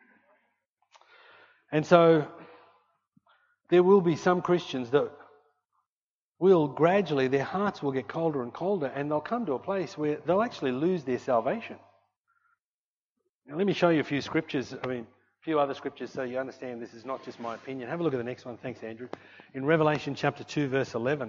And so there will be some Christians that will gradually, their hearts will get colder and colder, and they'll come to a place where they'll actually lose their salvation. Now, let me show you a few scriptures, I mean, a few other scriptures so you understand this is not just my opinion. Have a look at the next one. Thanks, Andrew. In Revelation chapter two, verse eleven.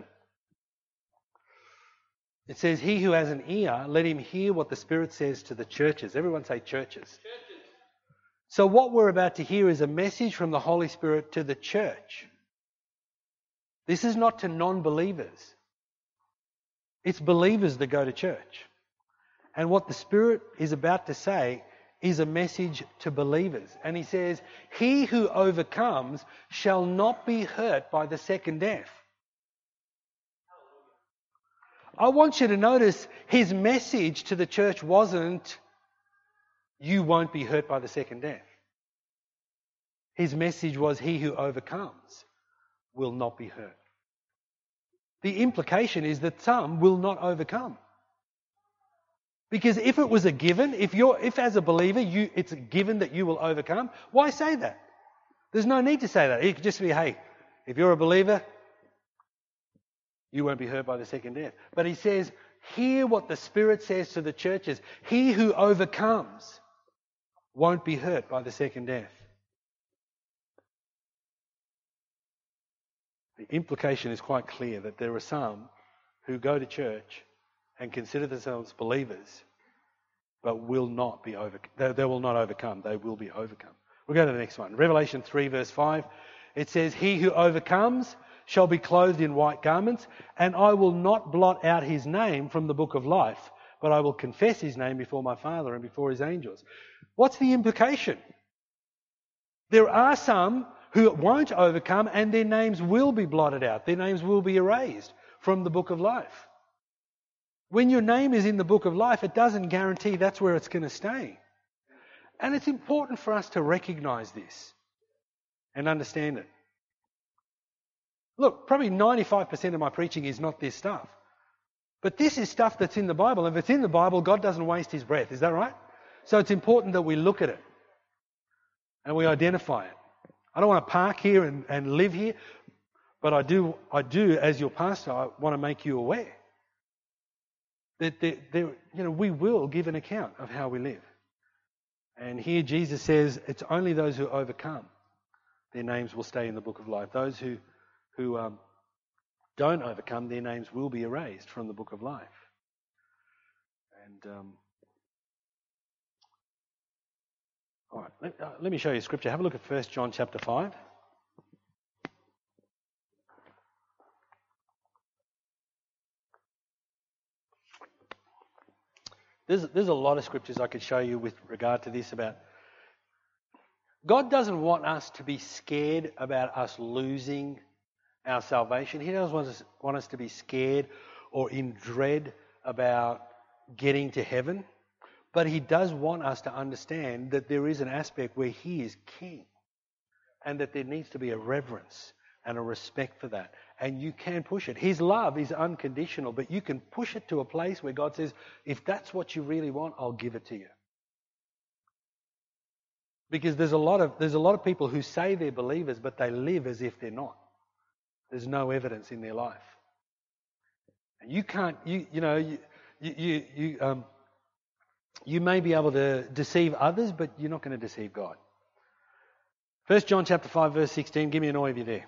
It says, he who has an ear, let him hear what the Spirit says to the churches. Everyone say churches. Churches. So what we're about to hear is a message from the Holy Spirit to the church. This is not to non-believers. It's believers that go to church. And what the Spirit is about to say is a message to believers. And he says, he who overcomes shall not be hurt by the second death. I want you to notice his message to the church wasn't, you won't be hurt by the second death. His message was, he who overcomes will not be hurt. The implication is that some will not overcome. Because if it was a given, if you're, if as a believer, you, it's a given that you will overcome, why say that? There's no need to say that. It could just be, hey, if you're a believer, you won't be hurt by the second death. But he says, hear what the Spirit says to the churches. He who overcomes won't be hurt by the second death. The implication is quite clear that there are some who go to church and consider themselves believers, but will not be over. They, they will not overcome. They will be overcome. We'll go to the next one. Revelation three, verse five. It says, he who overcomes shall be clothed in white garments, and I will not blot out his name from the book of life, but I will confess his name before my Father and before his angels. What's the implication? There are some who won't overcome and their names will be blotted out. Their names will be erased from the book of life. When your name is in the book of life, it doesn't guarantee that's where it's going to stay. And it's important for us to recognise this and understand it. Look, probably ninety-five percent of my preaching is not this stuff. But this is stuff that's in the Bible. If it's in the Bible, God doesn't waste his breath. Is that right? So it's important that we look at it and we identify it. I don't want to park here and, and live here, but I do, I do, as your pastor, I want to make you aware that there, there, you know, we will give an account of how we live. And here Jesus says it's only those who overcome, their names will stay in the book of life. Those who, who um, don't overcome, their names will be erased from the book of life. And um, all right, let, uh, let me show you scripture. Have a look at First John chapter five. There's, there's a lot of scriptures I could show you with regard to this about God doesn't want us to be scared about us losing our salvation. He doesn't want us, want us to be scared or in dread about getting to heaven. But he does want us to understand that there is an aspect where he is king and that there needs to be a reverence and a respect for that. And you can push it. His love is unconditional, but you can push it to a place where God says, if that's what you really want, I'll give it to you. Because there's a lot of there's a lot of people who say they're believers, but they live as if they're not. There's no evidence in their life. And you can't, you you know, you you you um you may be able to deceive others, but you're not going to deceive God. First John chapter five, verse sixteen. Give me an oi if you're there.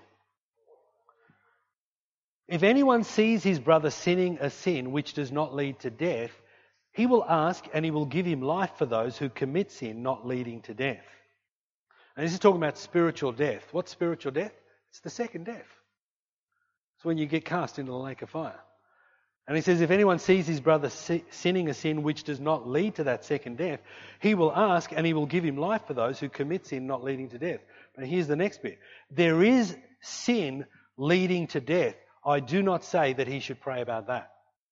If anyone sees his brother sinning a sin which does not lead to death, he will ask and he will give him life for those who commit sin not leading to death. And this is talking about spiritual death. What's spiritual death? It's the second death. It's when you get cast into the lake of fire. And he says, if anyone sees his brother sinning a sin which does not lead to that second death, he will ask and he will give him life for those who commit sin not leading to death. But here's the next bit. There is sin leading to death. I do not say that he should pray about that.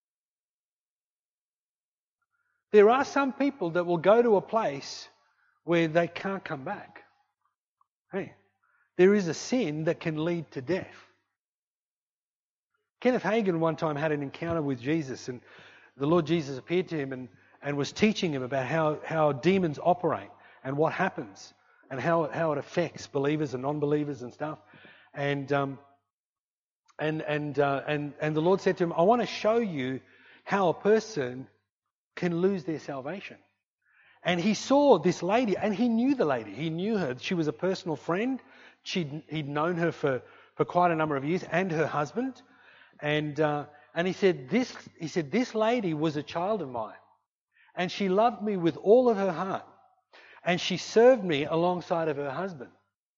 There are some people that will go to a place where they can't come back. Hey, there is a sin that can lead to death. Kenneth Hagin one time had an encounter with Jesus, and the Lord Jesus appeared to him and, and was teaching him about how, how demons operate and what happens and how, how it affects believers and non-believers and stuff. And um, and and uh, and and the Lord said to him, I want to show you how a person can lose their salvation. And he saw this lady, and he knew the lady. He knew her. She was a personal friend. She'd, he'd known her for, for quite a number of years, and her husband. And uh, and he said, this he said, this lady was a child of mine. And she loved me with all of her heart. And she served me alongside of her husband.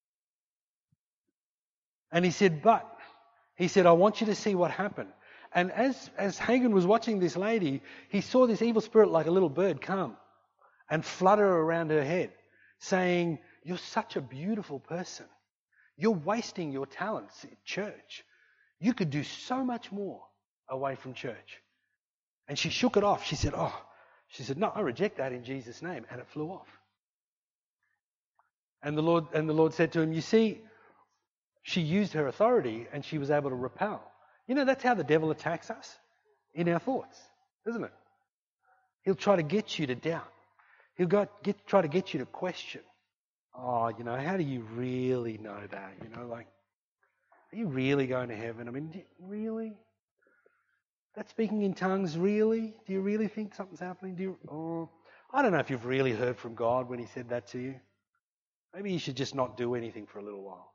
And he said, but, he said, I want you to see what happened. And as, as Hagin was watching this lady, he saw this evil spirit like a little bird come and flutter around her head, saying, you're such a beautiful person. You're wasting your talents at church. You could do so much more away from church. And she shook it off. She said, oh, she said, no, I reject that in Jesus' name. And it flew off. And the Lord, and the Lord said to him, you see, she used her authority and she was able to repel. You know, that's how the devil attacks us, in our thoughts, isn't it? He'll try to get you to doubt. He'll go get, try to get you to question. Oh, you know, how do you really know that? You know, like, are you really going to heaven? I mean, do you, really? That speaking in tongues, really? Do you really think something's happening? Do you? Oh, I don't know if you've really heard from God when he said that to you. Maybe you should just not do anything for a little while.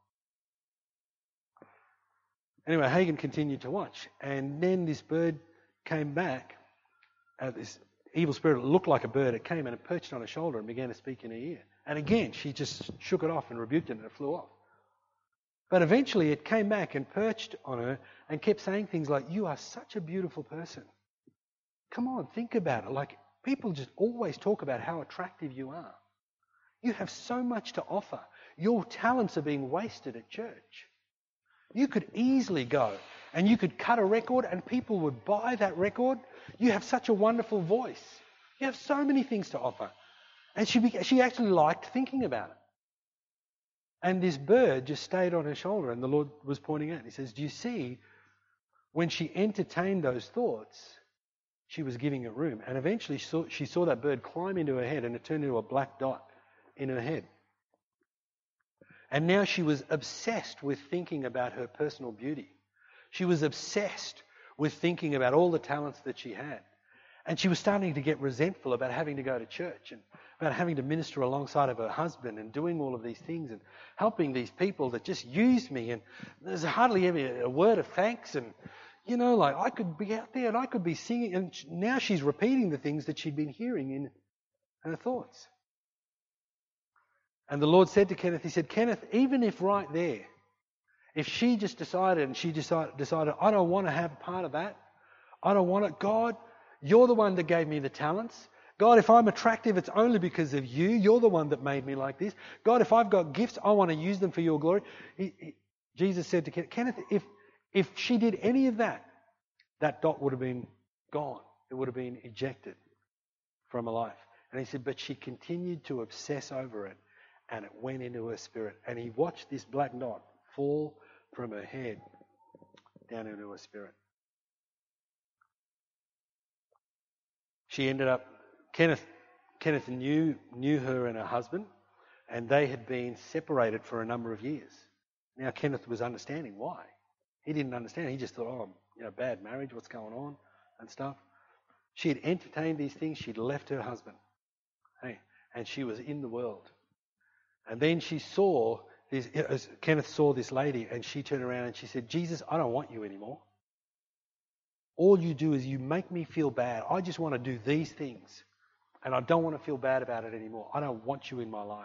Anyway, Hagin continued to watch, and then this bird came back. Uh, this evil spirit, it looked like a bird. It came and it perched on her shoulder and began to speak in her ear. And again, she just shook it off and rebuked it, and it flew off. But eventually, it came back and perched on her and kept saying things like, "You are such a beautiful person. Come on, think about it. Like, people just always talk about how attractive you are. You have so much to offer. Your talents are being wasted at church. You could easily go and you could cut a record and people would buy that record. You have such a wonderful voice. You have so many things to offer. And she beca- she actually liked thinking about it. And this bird just stayed on her shoulder, and the Lord was pointing out. He says, do you see, when she entertained those thoughts, she was giving it room. And eventually she saw, she saw that bird climb into her head, and it turned into a black dot in her head. And now she was obsessed with thinking about her personal beauty. She was obsessed with thinking about all the talents that she had. And she was starting to get resentful about having to go to church and about having to minister alongside of her husband and doing all of these things and helping these people that just use me. And there's hardly ever a word of thanks. And, you know, like I could be out there and I could be singing. And now she's repeating the things that she'd been hearing in her thoughts. And the Lord said to Kenneth, he said, Kenneth, even if right there, if she just decided and she decided, decided I don't want to have part of that, I don't want it, God, you're the one that gave me the talents. God, if I'm attractive, it's only because of you. You're the one that made me like this. God, if I've got gifts, I want to use them for your glory. He, he, Jesus said to Kenneth, Kenneth, if, if she did any of that, that dot would have been gone. It would have been ejected from her life. And he said, but she continued to obsess over it, and it went into her spirit. And he watched this black dot fall from her head down into her spirit. She ended up, Kenneth, Kenneth knew, knew her and her husband, and they had been separated for a number of years. Now Kenneth was understanding why. He didn't understand. He just thought, oh, you know, bad marriage, what's going on and stuff. She had entertained these things. She'd left her husband, hey, and she was in the world. And then she saw this, as Kenneth saw this lady, and she turned around and she said, Jesus, I don't want you anymore. All you do is you make me feel bad. I just want to do these things. And I don't want to feel bad about it anymore. I don't want you in my life.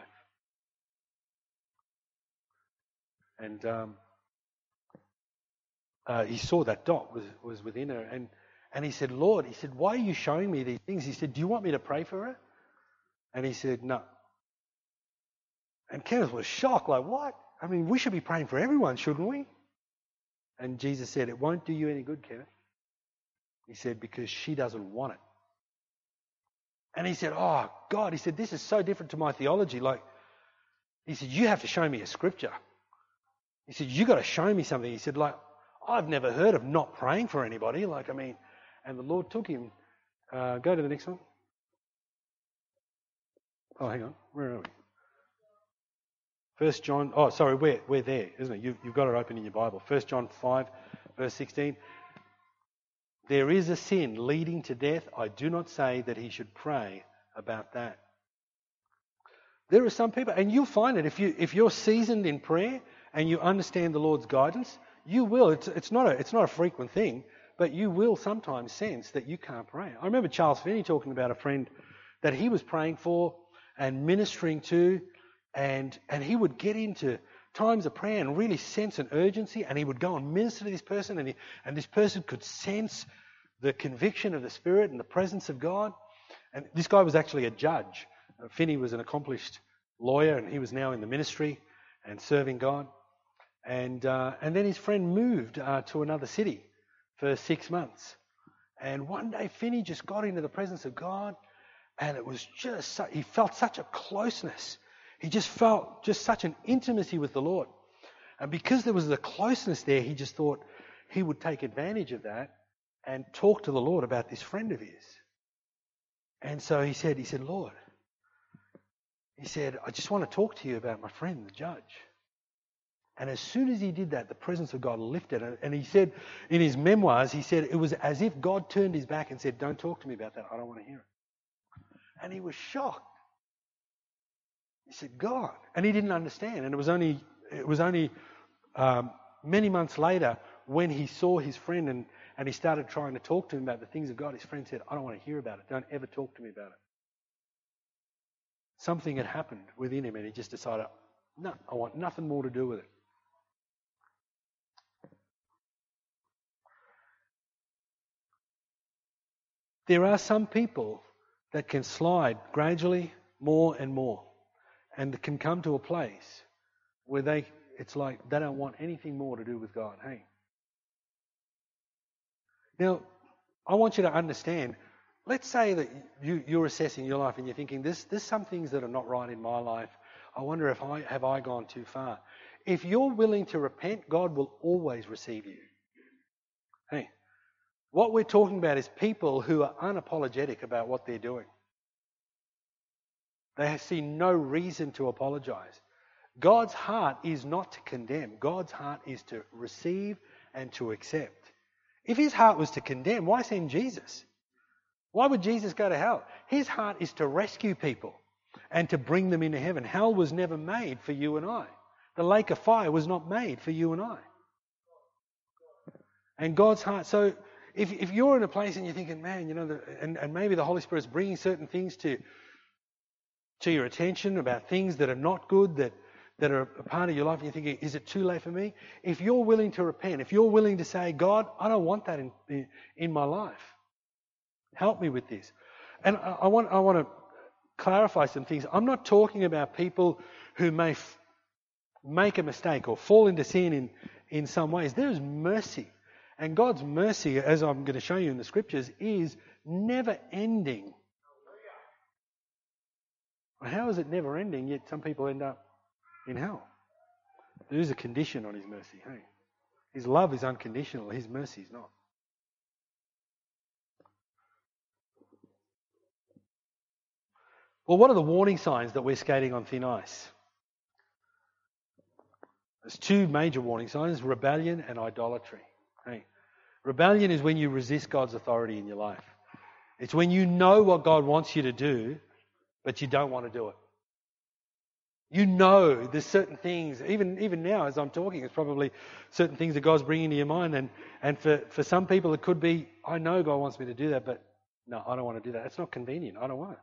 And um, uh, he saw that dot was, was within her. And, and he said, Lord, he said, why are you showing me these things? He said, do you want me to pray for her? And he said, no. And Kenneth was shocked, like, what? I mean, we should be praying for everyone, shouldn't we? And Jesus said, it won't do you any good, Kenneth. He said, because she doesn't want it. And he said, oh, God, he said, this is so different to my theology. Like, he said, you have to show me a scripture. He said, you got to show me something. He said, like, I've never heard of not praying for anybody. Like, I mean, and the Lord took him. Uh, go to the next one. Oh, hang on. Where are we? First John, oh, sorry, we're, we're there, isn't it? You, you've got it open in your Bible. First John five, verse sixteen. There is a sin leading to death. I do not say that he should pray about that. There are some people, and you'll find it, if, you, if you're seasoned in prayer and you understand the Lord's guidance, you will. It's, it's, not a, it's not a frequent thing, but you will sometimes sense that you can't pray. I remember Charles Finney talking about a friend that he was praying for and ministering to, and, and he would get into times of prayer and really sense an urgency, and he would go and minister to this person, and, he, and this person could sense the conviction of the Spirit and the presence of God. And this guy was actually a judge. Uh, Finney was an accomplished lawyer, and he was now in the ministry and serving God. And uh, and then his friend moved uh, to another city for six months. And one day Finney just got into the presence of God, and it was just, so, he felt such a closeness. He just felt just such an intimacy with the Lord. And because there was a closeness there, he just thought he would take advantage of that and talk to the Lord about this friend of his. And so he said, he said, Lord, he said, I just want to talk to you about my friend, the judge. And as soon as he did that, the presence of God lifted. And he said, in his memoirs, he said, it was as if God turned his back and said, don't talk to me about that. I don't want to hear it. And he was shocked. He said, God. And he didn't understand. And it was only, it was only um, many months later when he saw his friend and, and he started trying to talk to him about the things of God. His friend said, I don't want to hear about it. Don't ever talk to me about it. Something had happened within him and he just decided, no, I want nothing more to do with it. there are some people that can slide gradually more and more and can come to a place where they, it's like they don't want anything more to do with God. Hey. Now, I want you to understand, let's say that you, you're assessing your life and you're thinking, there's, there's some things that are not right in my life. I wonder if I have I gone too far. If you're willing to repent, God will always receive you. Hey, what we're talking about is people who are unapologetic about what they're doing. They see no reason to apologize. God's heart is not to condemn. God's heart is to receive and to accept. If his heart was to condemn, why send Jesus? Why would Jesus go to hell? His heart is to rescue people and to bring them into heaven. Hell was never made for you and I. The lake of fire was not made for you and I. And God's heart, so if if you're in a place and you're thinking, man, you know, the, and, and maybe the Holy Spirit's bringing certain things to to your attention about things that are not good, that, that are a part of your life, and you're thinking, is it too late for me? If you're willing to repent, if you're willing to say, God, I don't want that in, in, in my life. Help me with this. And I, I want I want to clarify some things. I'm not talking about people who may f- make a mistake or fall into sin in, in some ways. There is mercy. And God's mercy, as I'm going to show you in the scriptures, is never ending. How is it never ending, yet some people end up in hell? There is a condition on his mercy. Hey, his love is unconditional. His mercy is not. Well, what are the warning signs that we're skating on thin ice? There's two major warning signs, rebellion and idolatry. Hey, rebellion is when you resist God's authority in your life. It's when you know what God wants you to do, but you don't want to do it. You know there's certain things, even even now as I'm talking, it's probably certain things that God's bringing to your mind. And, and for, for some people it could be, I know God wants me to do that, but no, I don't want to do that. It's not convenient. I don't want it.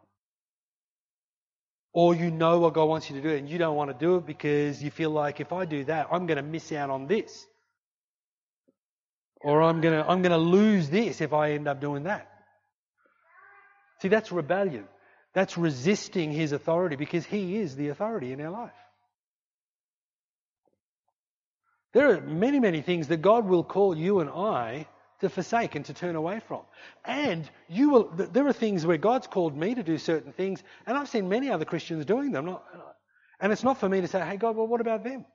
Or you know what God wants you to do and you don't want to do it because you feel like if I do that, I'm going to miss out on this. Or I'm going to I'm going to lose this if I end up doing that. See, that's rebellion. That's resisting his authority because he is the authority in our life. There are many, many things that God will call you and I to forsake and to turn away from. And you will. There are things where God's called me to do certain things, and I've seen many other Christians doing them. Not, and it's not for me to say, hey, God, well, what about them?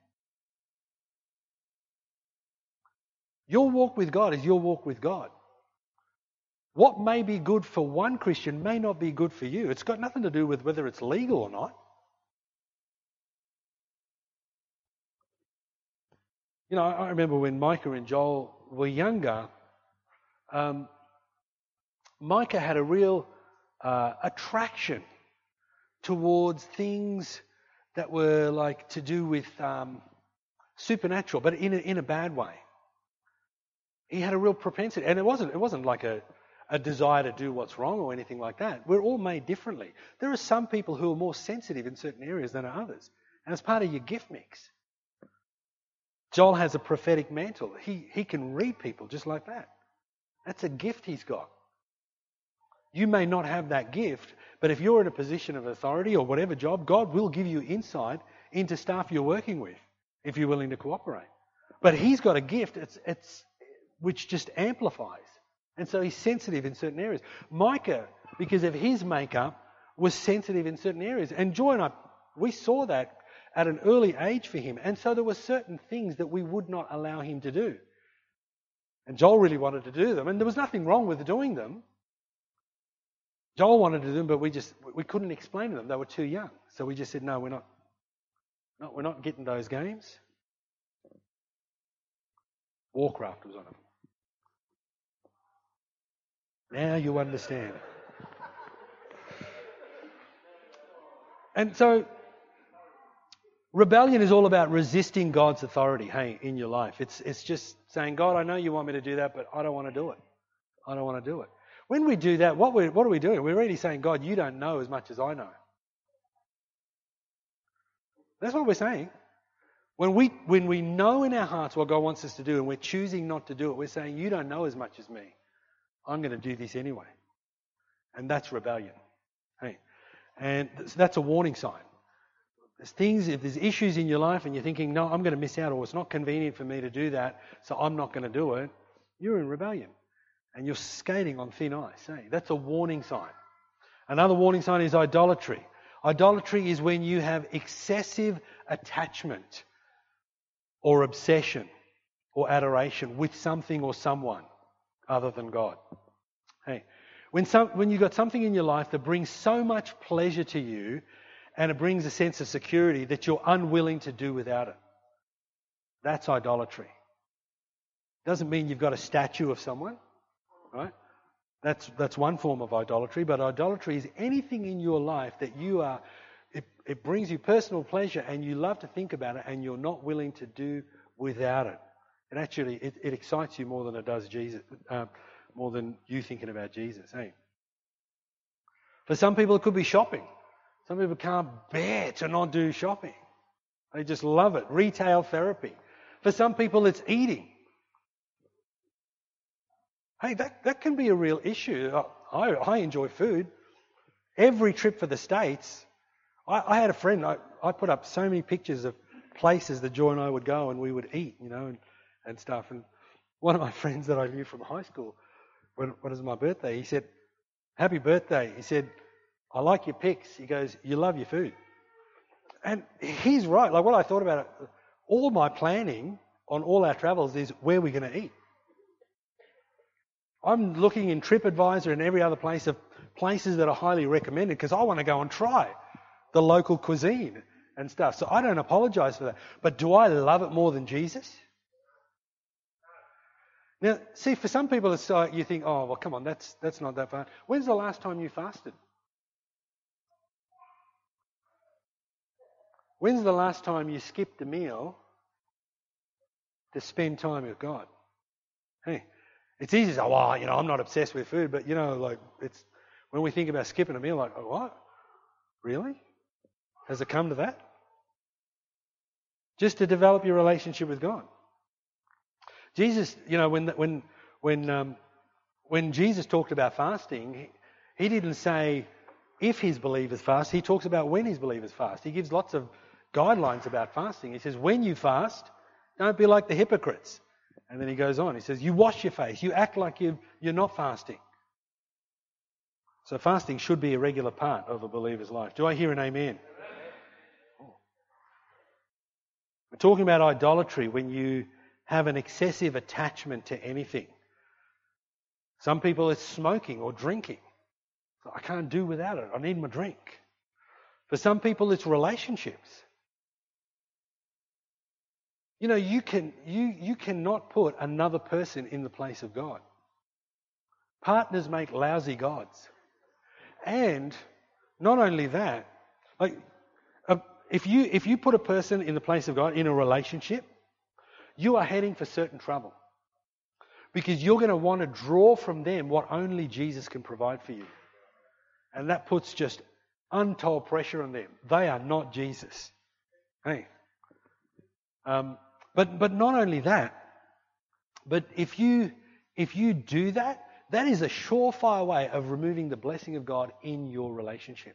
Your walk with God is your walk with God. What may be good for one Christian may not be good for you. It's got nothing to do with whether it's legal or not. You know, I remember when Micah and Joel were younger, um, Micah had a real uh, attraction towards things that were like to do with um, supernatural, but in a, in a bad way. He had a real propensity, and it wasn't it wasn't like a a desire to do what's wrong or anything like that. We're all made differently. There are some people who are more sensitive in certain areas than others, and it's part of your gift mix. Joel has a prophetic mantle. He he can read people just like that. That's a gift he's got. You may not have that gift, but if you're in a position of authority or whatever job, God will give you insight into staff you're working with if you're willing to cooperate. But he's got a gift it's, it's, which just amplifies. And so he's sensitive in certain areas. Micah, because of his makeup, was sensitive in certain areas. And Joy and I, we saw that at an early age for him. And so there were certain things that we would not allow him to do. And Joel really wanted to do them. And there was nothing wrong with doing them. Joel wanted to do them, but we just we couldn't explain to them. They were too young. So we just said, no, we're not, no, we're not getting those games. Warcraft was on them. Now you understand. And so rebellion is all about resisting God's authority, hey, in your life. It's it's just saying, God, I know you want me to do that, but I don't want to do it. I don't want to do it. When we do that, what, we, what are we doing? We're really saying, God, you don't know as much as I know. That's what we're saying. When we when we know in our hearts what God wants us to do and we're choosing not to do it, we're saying, you don't know as much as me. I'm going to do this anyway. And that's rebellion. Hey, and that's a warning sign. There's things, if there's issues in your life and you're thinking, no, I'm going to miss out, or it's not convenient for me to do that, so I'm not going to do it, you're in rebellion. And you're skating on thin ice. Hey, that's a warning sign. Another warning sign is idolatry. Idolatry is when you have excessive attachment or obsession or adoration with something or someone other than God. Hey, when some, when you've got something in your life that brings so much pleasure to you and it brings a sense of security that you're unwilling to do without it, that's idolatry. Doesn't mean you've got a statue of someone, right? That's that's one form of idolatry, but idolatry is anything in your life that you are, it, it brings you personal pleasure and you love to think about it and you're not willing to do without it. It actually, it, it excites you more than it does Jesus, uh, more than you thinking about Jesus, hey? For some people it could be shopping. Some people can't bear to not do shopping. They just love it. Retail therapy. For some people it's eating. Hey, that, that can be a real issue. I, I enjoy food. Every trip for the States, I, I had a friend, I, I put up so many pictures of places that Joy and I would go and we would eat, you know, and, and stuff. And one of my friends that I knew from high school, when, when it was my birthday, he said, happy birthday. He said, I like your pics. He goes, you love your food. And he's right. Like what I thought about it, all my planning on all our travels is where we're going to eat. I'm looking in TripAdvisor and every other place of places that are highly recommended because I want to go and try the local cuisine and stuff. So I don't apologise for that. But do I love it more than Jesus? Now, see, for some people, it's like you think, oh, well, come on, that's that's not that far. When's the last time you fasted? When's the last time you skipped a meal to spend time with God? Hey. It's easy to say, well, you know, I'm not obsessed with food, but, you know, like, it's when we think about skipping a meal, like, oh, what? Really? Has it come to that? Just to develop your relationship with God. Jesus, you know, when when when um, when Jesus talked about fasting, he, he didn't say if his believers fast. He talks about when his believers fast. He gives lots of guidelines about fasting. He says, when you fast, don't be like the hypocrites. And then he goes on. He says, you wash your face. You act like you, you're not fasting. So fasting should be a regular part of a believer's life. Do I hear an amen? Oh. We're talking about idolatry when you have an excessive attachment to anything. Some people it's smoking or drinking. I can't do without it. I need my drink. For some people it's relationships. You know, you can you you cannot put another person in the place of God. Partners make lousy gods. And not only that, like uh, if you if you put a person in the place of God in a relationship, you are heading for certain trouble. Because you're going to want to draw from them what only Jesus can provide for you. And that puts just untold pressure on them. They are not Jesus. Hey. Um But but not only that, but if you if you do that, that is a surefire way of removing the blessing of God in your relationship.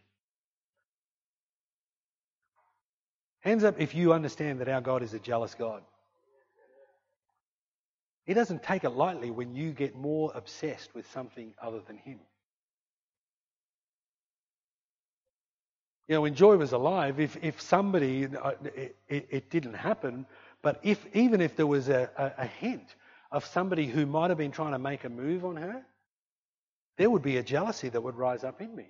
Hands up if you understand that our God is a jealous God. He doesn't take it lightly when you get more obsessed with something other than him. You know, when Joy was alive, if if somebody, it, it, it didn't happen. But if even if there was a, a, a hint of somebody who might have been trying to make a move on her, there would be a jealousy that would rise up in me.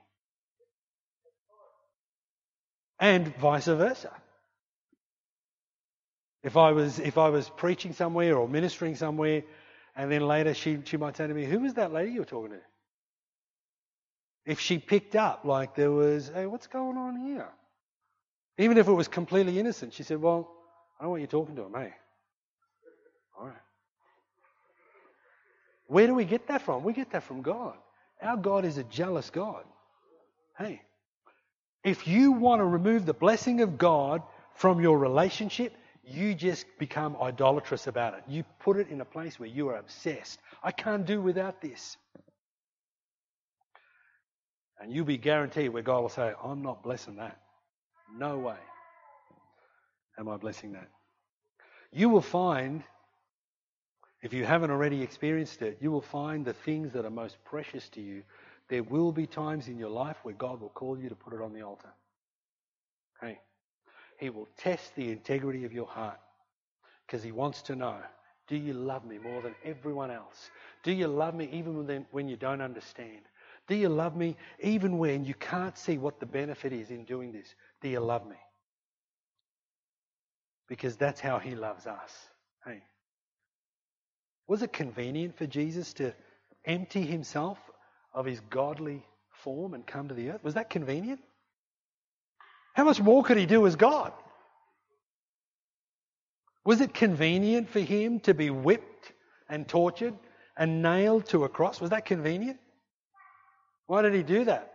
And vice versa. If I was if I was preaching somewhere or ministering somewhere, and then later she, she might say to me, who was that lady you were talking to? If she picked up like there was, hey, what's going on here? Even if it was completely innocent, she said, well, I don't want you talking to him, hey? All right. Where do we get that from? We get that from God. Our God is a jealous God. Hey, if you want to remove the blessing of God from your relationship, you just become idolatrous about it. You put it in a place where you are obsessed. I can't do without this. And you'll be guaranteed where God will say, I'm not blessing that. No way am I blessing that. You will find, if you haven't already experienced it, you will find the things that are most precious to you. There will be times in your life where God will call you to put it on the altar. Okay? He will test the integrity of your heart because he wants to know, do you love me more than everyone else? Do you love me even when you don't understand? Do you love me even when you can't see what the benefit is in doing this? Do you love me? Because that's how he loves us. Hey. Was it convenient for Jesus to empty himself of his godly form and come to the earth? Was that convenient? How much more could he do as God? Was it convenient for him to be whipped and tortured and nailed to a cross? Was that convenient? Why did he do that?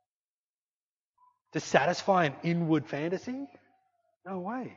To satisfy an inward fantasy? No way.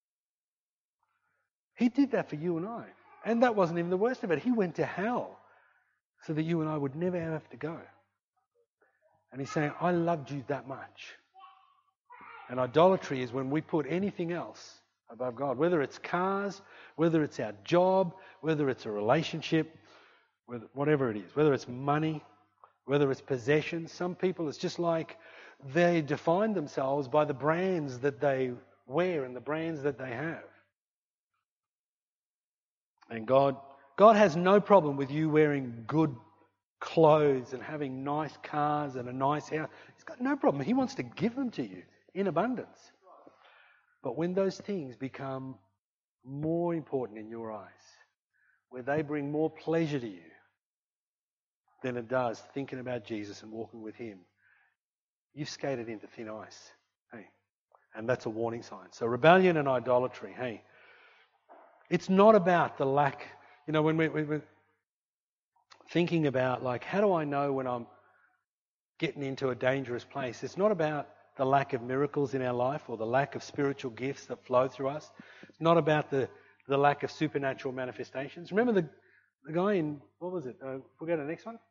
He did that for you and I. And that wasn't even the worst of it. He went to hell so that you and I would never have to go. And he's saying, I loved you that much. And idolatry is when we put anything else above God, whether it's cars, whether it's our job, whether it's a relationship, whether, whatever it is, whether it's money, whether it's possessions. Some people, it's just like they define themselves by the brands that they wear and the brands that they have. And God, God has no problem with you wearing good clothes and having nice cars and a nice house. He's got no problem. He wants to give them to you in abundance. But when those things become more important in your eyes, where they bring more pleasure to you than it does thinking about Jesus and walking with him, you've skated into thin ice. Hey, and that's a warning sign. So rebellion and idolatry, hey, it's not about the lack, you know, when we, we, we're thinking about like, how do I know when I'm getting into a dangerous place? It's not about the lack of miracles in our life or the lack of spiritual gifts that flow through us. It's not about the, the lack of supernatural manifestations. Remember the, the guy in, what was it? Uh, we'll go to the next one.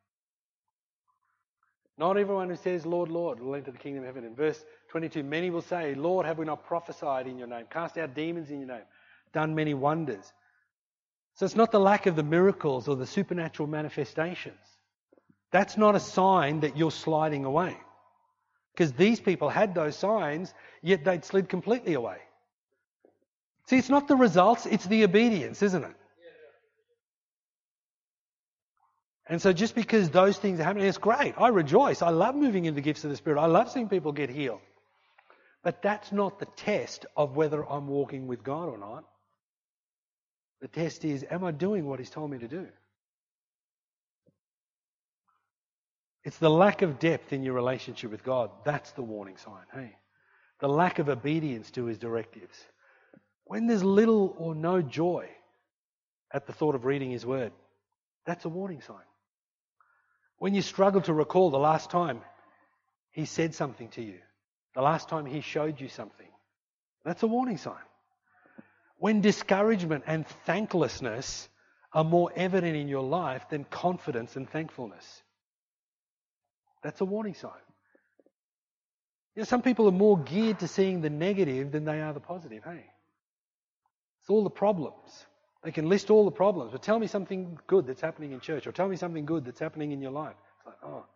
Not everyone who says, Lord, Lord, will enter the kingdom of heaven. In verse twenty-two, many will say, Lord, have we not prophesied in your name, cast out demons in your name, done many wonders? So it's not the lack of the miracles or the supernatural manifestations. That's not a sign that you're sliding away. Because these people had those signs, yet they'd slid completely away. See, it's not the results, it's the obedience, isn't it? And so just because those things are happening, it's great. I rejoice. I love moving in the gifts of the Spirit. I love seeing people get healed. But that's not the test of whether I'm walking with God or not. The test is, am I doing what he's told me to do? It's the lack of depth in your relationship with God. That's the warning sign. Hey, the lack of obedience to his directives. When there's little or no joy at the thought of reading his word, that's a warning sign. When you struggle to recall the last time he said something to you, the last time he showed you something, that's a warning sign. When discouragement and thanklessness are more evident in your life than confidence and thankfulness, that's a warning sign. You know, some people are more geared to seeing the negative than they are the positive, hey? It's all the problems. They can list all the problems, but tell me something good that's happening in church, or tell me something good that's happening in your life. It's like, oh,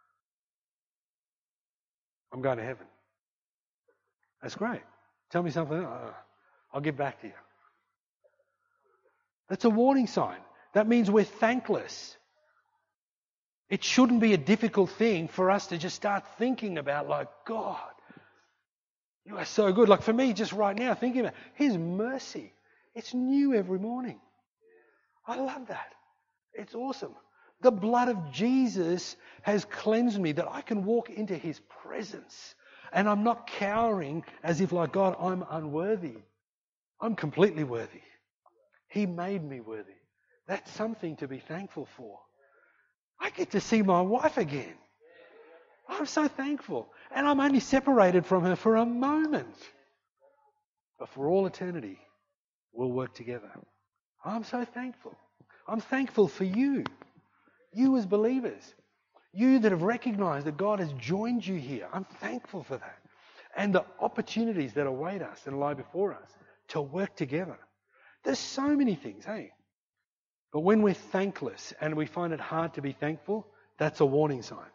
I'm going to heaven. That's great. Tell me something else. Oh, I'll get back to you. That's a warning sign. That means we're thankless. It shouldn't be a difficult thing for us to just start thinking about, like, God, you are so good. Like for me, just right now, thinking about his mercy. It's new every morning. I love that. It's awesome. The blood of Jesus has cleansed me that I can walk into his presence. And I'm not cowering as if like, God, I'm unworthy. I'm completely worthy. He made me worthy. That's something to be thankful for. I get to see my wife again. I'm so thankful. And I'm only separated from her for a moment. But for all eternity, we'll work together. I'm so thankful. I'm thankful for you. You as believers. You that have recognized that God has joined you here. I'm thankful for that. And the opportunities that await us and lie before us to work together. There's so many things, hey? But when we're thankless and we find it hard to be thankful, that's a warning sign.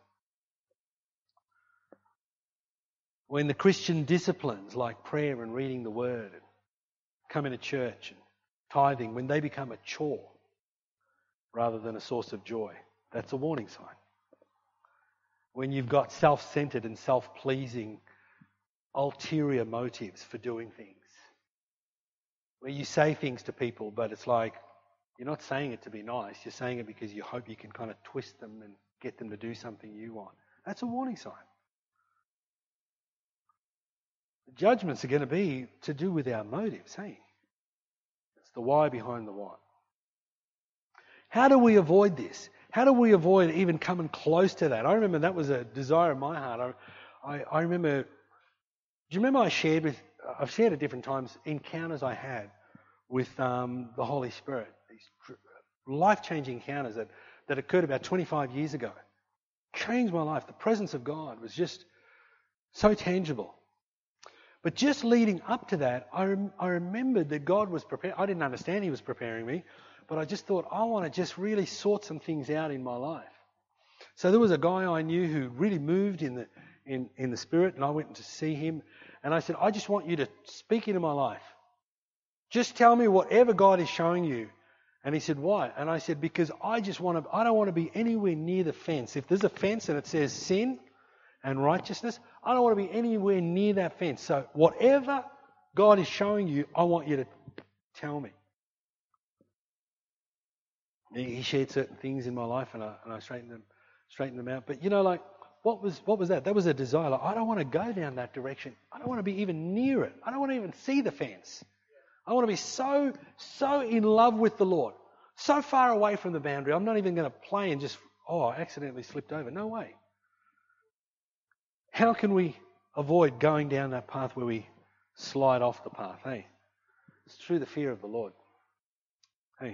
When the Christian disciplines like prayer and reading the Word and coming to church and tithing, when they become a chore rather than a source of joy, that's a warning sign. When you've got self-centered and self-pleasing ulterior motives for doing things, where you say things to people, but it's like you're not saying it to be nice, you're saying it because you hope you can kind of twist them and get them to do something you want. That's a warning sign. The judgments are going to be to do with our motives, hey? It's the why behind the what. How do we avoid this? How do we avoid even coming close to that? I remember that was a desire in my heart. I, I, I remember, do you remember I shared with, I've shared at different times encounters I had with um, the Holy Spirit, these life-changing encounters that, that occurred about twenty-five years ago. Changed my life. The presence of God was just so tangible. But just leading up to that, I, rem- I remembered that God was preparing. I didn't understand He was preparing me, but I just thought, I want to just really sort some things out in my life. So there was a guy I knew who really moved in the in, in the Spirit, and I went to see him, and I said, I just want you to speak into my life. Just tell me whatever God is showing you. And he said, why? And I said, because I just want to, I don't want to be anywhere near the fence. If there's a fence and it says sin and righteousness, I don't want to be anywhere near that fence. So whatever God is showing you, I want you to tell me. He shared certain things in my life, and I, and I straightened them, straightened them out. But you know, like, what was what was that? That was a desire. Like, I don't want to go down that direction. I don't want to be even near it. I don't want to even see the fence. I want to be so, so in love with the Lord, so far away from the boundary. I'm not even going to play and just, oh, I accidentally slipped over. No way. How can we avoid going down that path where we slide off the path? Hey, it's through the fear of the Lord. Hey,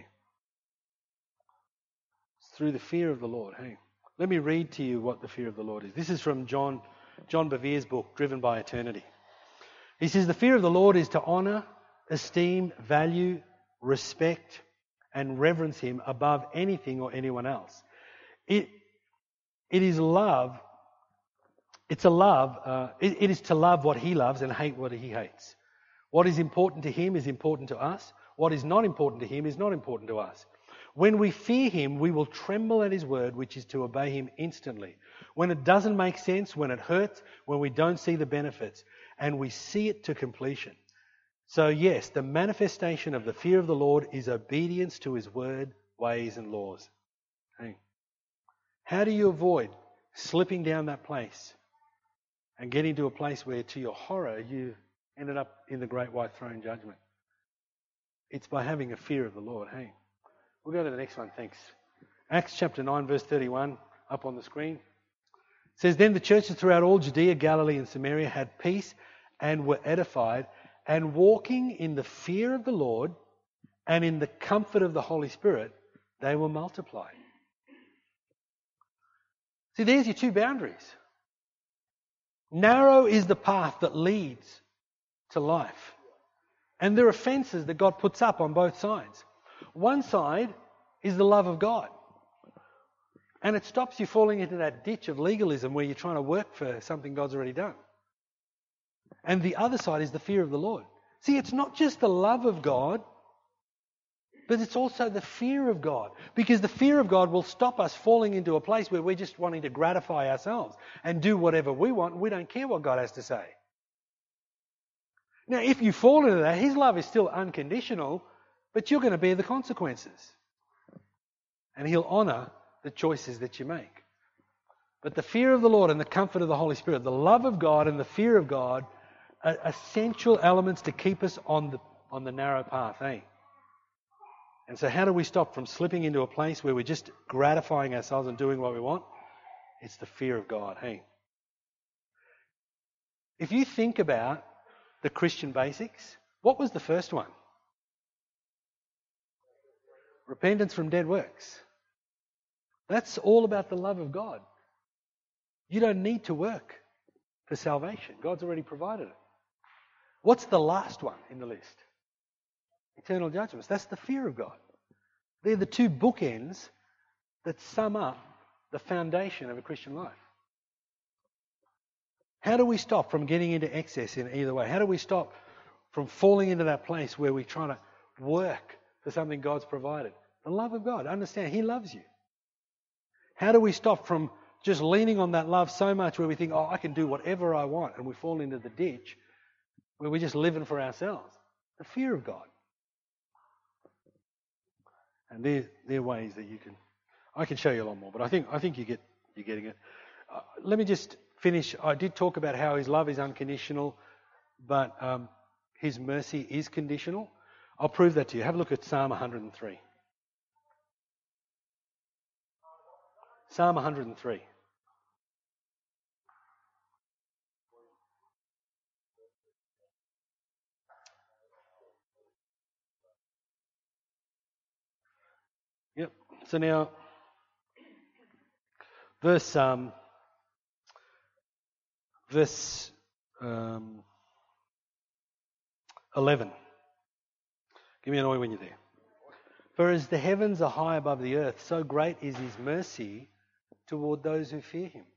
it's through the fear of the Lord. Hey, let me read to you what the fear of the Lord is. This is from John, John Bevere's book, Driven by Eternity. He says, the fear of the Lord is to honour, esteem, value, respect, and reverence Him above anything or anyone else. It, it is love. It's a love. Uh, it, it is to love what He loves and hate what He hates. What is important to Him is important to us. What is not important to Him is not important to us. When we fear Him, we will tremble at His word, which is to obey Him instantly. When it doesn't make sense, when it hurts, when we don't see the benefits, and we see it to completion. So yes, the manifestation of the fear of the Lord is obedience to His word, ways and laws. Hey. How do you avoid slipping down that place and getting to a place where, to your horror, you ended up in the great white throne judgment? It's by having a fear of the Lord. Hey, we'll go to the next one, thanks. Acts chapter nine, verse thirty-one, up on the screen. It says, then the churches throughout all Judea, Galilee and Samaria had peace and were edified, and walking in the fear of the Lord and in the comfort of the Holy Spirit, they were multiplied. See, there's your two boundaries. Narrow is the path that leads to life. And there are fences that God puts up on both sides. One side is the love of God. And it stops you falling into that ditch of legalism where you're trying to work for something God's already done. And the other side is the fear of the Lord. See, it's not just the love of God, but it's also the fear of God. Because the fear of God will stop us falling into a place where we're just wanting to gratify ourselves and do whatever we want, and we don't care what God has to say. Now, if you fall into that, His love is still unconditional, but you're going to bear the consequences. And He'll honour the choices that you make. But the fear of the Lord and the comfort of the Holy Spirit, the love of God and the fear of God, are essential elements to keep us on the on the narrow path, eh? And so how do we stop from slipping into a place where we're just gratifying ourselves and doing what we want? It's the fear of God, hey? If you think about the Christian basics, what was the first one? Repentance from dead works. That's all about the love of God. You don't need to work for salvation. God's already provided it. What's the last one in the list? Eternal judgments. That's the fear of God. They're the two bookends that sum up the foundation of a Christian life. How do we stop from getting into excess in either way? How do we stop from falling into that place where we try to work for something God's provided? The love of God. Understand, He loves you. How do we stop from just leaning on that love so much where we think, oh, I can do whatever I want, and we fall into the ditch where we're just living for ourselves? The fear of God. And there, there are ways that you can... I can show you a lot more, but I think I think you get, you're getting it. Uh, let me just finish. I did talk about how His love is unconditional, but um, His mercy is conditional. I'll prove that to you. Have a look at Psalm one hundred and three. Psalm one hundred and three. Yep. So now, verse um, verse um, eleven. Give me an oi when you're there. For as the heavens are high above the earth, so great is His mercy toward those who fear Him.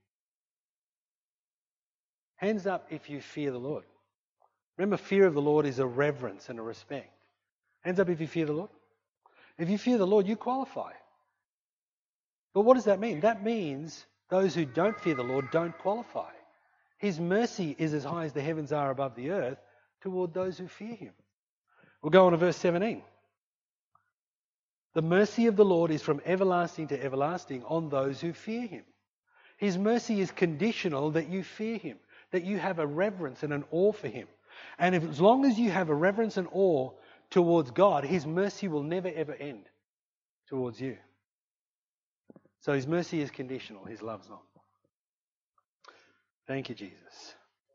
Hands up if you fear the Lord. Remember, fear of the Lord is a reverence and a respect. Hands up if you fear the Lord. If you fear the Lord, you qualify. But what does that mean? That means those who don't fear the Lord don't qualify. His mercy is as high as the heavens are above the earth toward those who fear Him. We'll go on to verse seventeen. The mercy of the Lord is from everlasting to everlasting on those who fear Him. His mercy is conditional that you fear Him, that you have a reverence and an awe for Him. And if, as long as you have a reverence and awe towards God, His mercy will never ever end towards you. So His mercy is conditional, His love's not. Thank you, Jesus.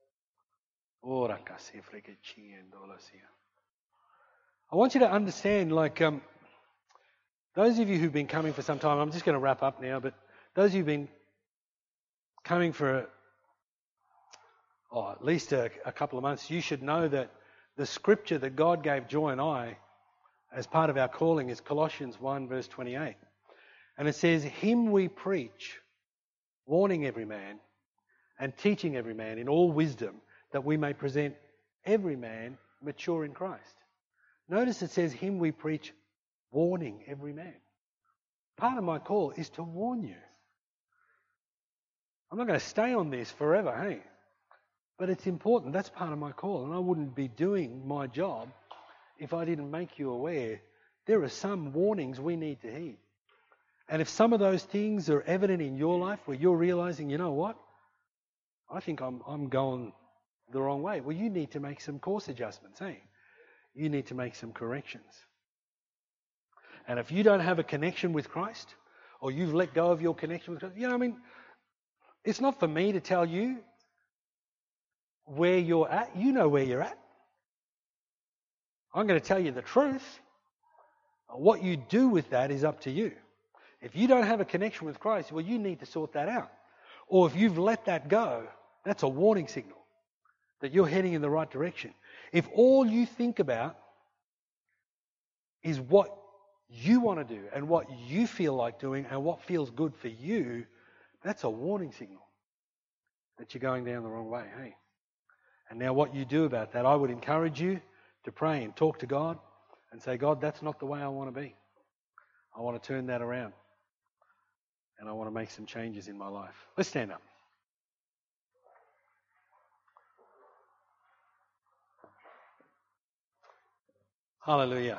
I want you to understand, like, um, those of you who've been coming for some time, I'm just going to wrap up now, but those of you who've been coming for a, oh, at least a, a couple of months, you should know that the scripture that God gave Joy and I as part of our calling is Colossians one verse twenty-eight. And it says, Him we preach, warning every man and teaching every man in all wisdom, that we may present every man mature in Christ. Notice it says, Him we preach, warning every man. Part of my call is to warn you. I'm not going to stay on this forever, hey? But it's important. That's part of my call. And I wouldn't be doing my job if I didn't make you aware there are some warnings we need to heed. And if some of those things are evident in your life where you're realizing, you know what? I think I'm I'm going the wrong way. Well, you need to make some course adjustments, hey? You need to make some corrections. And if you don't have a connection with Christ, or you've let go of your connection with Christ, you know, I mean, it's not for me to tell you where you're at. You know where you're at. I'm going to tell you the truth. What you do with that is up to you. If you don't have a connection with Christ, well, you need to sort that out. Or if you've let that go, that's a warning signal that you're heading in the right direction. If all you think about is what you want to do and what you feel like doing and what feels good for you, that's a warning signal that you're going down the wrong way, hey? And now what you do about that, I would encourage you to pray and talk to God and say, God, that's not the way I want to be. I want to turn that around. And I want to make some changes in my life. Let's stand up. Hallelujah.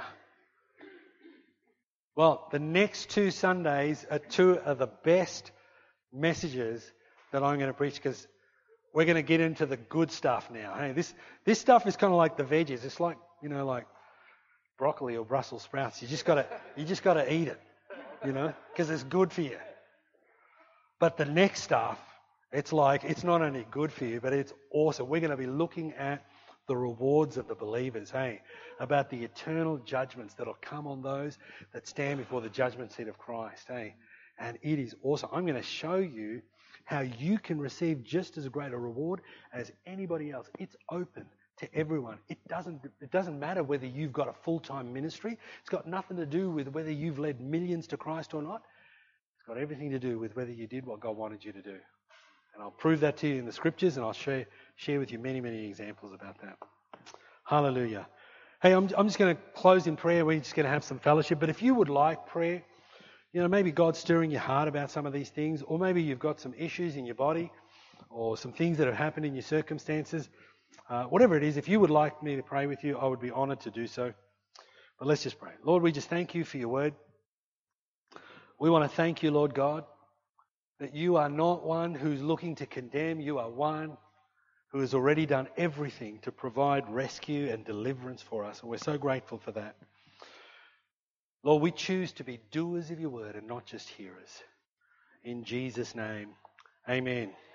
Well, the next two Sundays are two of the best messages that I'm going to preach, because we're going to get into the good stuff now. Hey, this this stuff is kind of like the veggies. It's like, you know, like broccoli or Brussels sprouts. You just got to you just got to eat it, you know, because it's good for you. But the next stuff, it's like, it's not only good for you, but it's awesome. We're going to be looking at the rewards of the believers, hey, about the eternal judgments that will come on those that stand before the judgment seat of Christ, hey. And it is awesome. I'm going to show you how you can receive just as great a reward as anybody else. It's open to everyone. It doesn't, it doesn't matter whether you've got a full-time ministry. It's got nothing to do with whether you've led millions to Christ or not. It's got everything to do with whether you did what God wanted you to do. And I'll prove that to you in the scriptures, and I'll share, share with you many, many examples about that. Hallelujah. Hey, I'm, I'm just going to close in prayer. We're just going to have some fellowship. But if you would like prayer, you know, maybe God's stirring your heart about some of these things, or maybe you've got some issues in your body or some things that have happened in your circumstances, uh, whatever it is, if you would like me to pray with you, I would be honoured to do so. But let's just pray. Lord, we just thank you for your word. We want to thank you, Lord God, that you are not one who's looking to condemn. You are one who has already done everything to provide rescue and deliverance for us. And we're so grateful for that. Lord, we choose to be doers of your word and not just hearers. In Jesus' name, amen.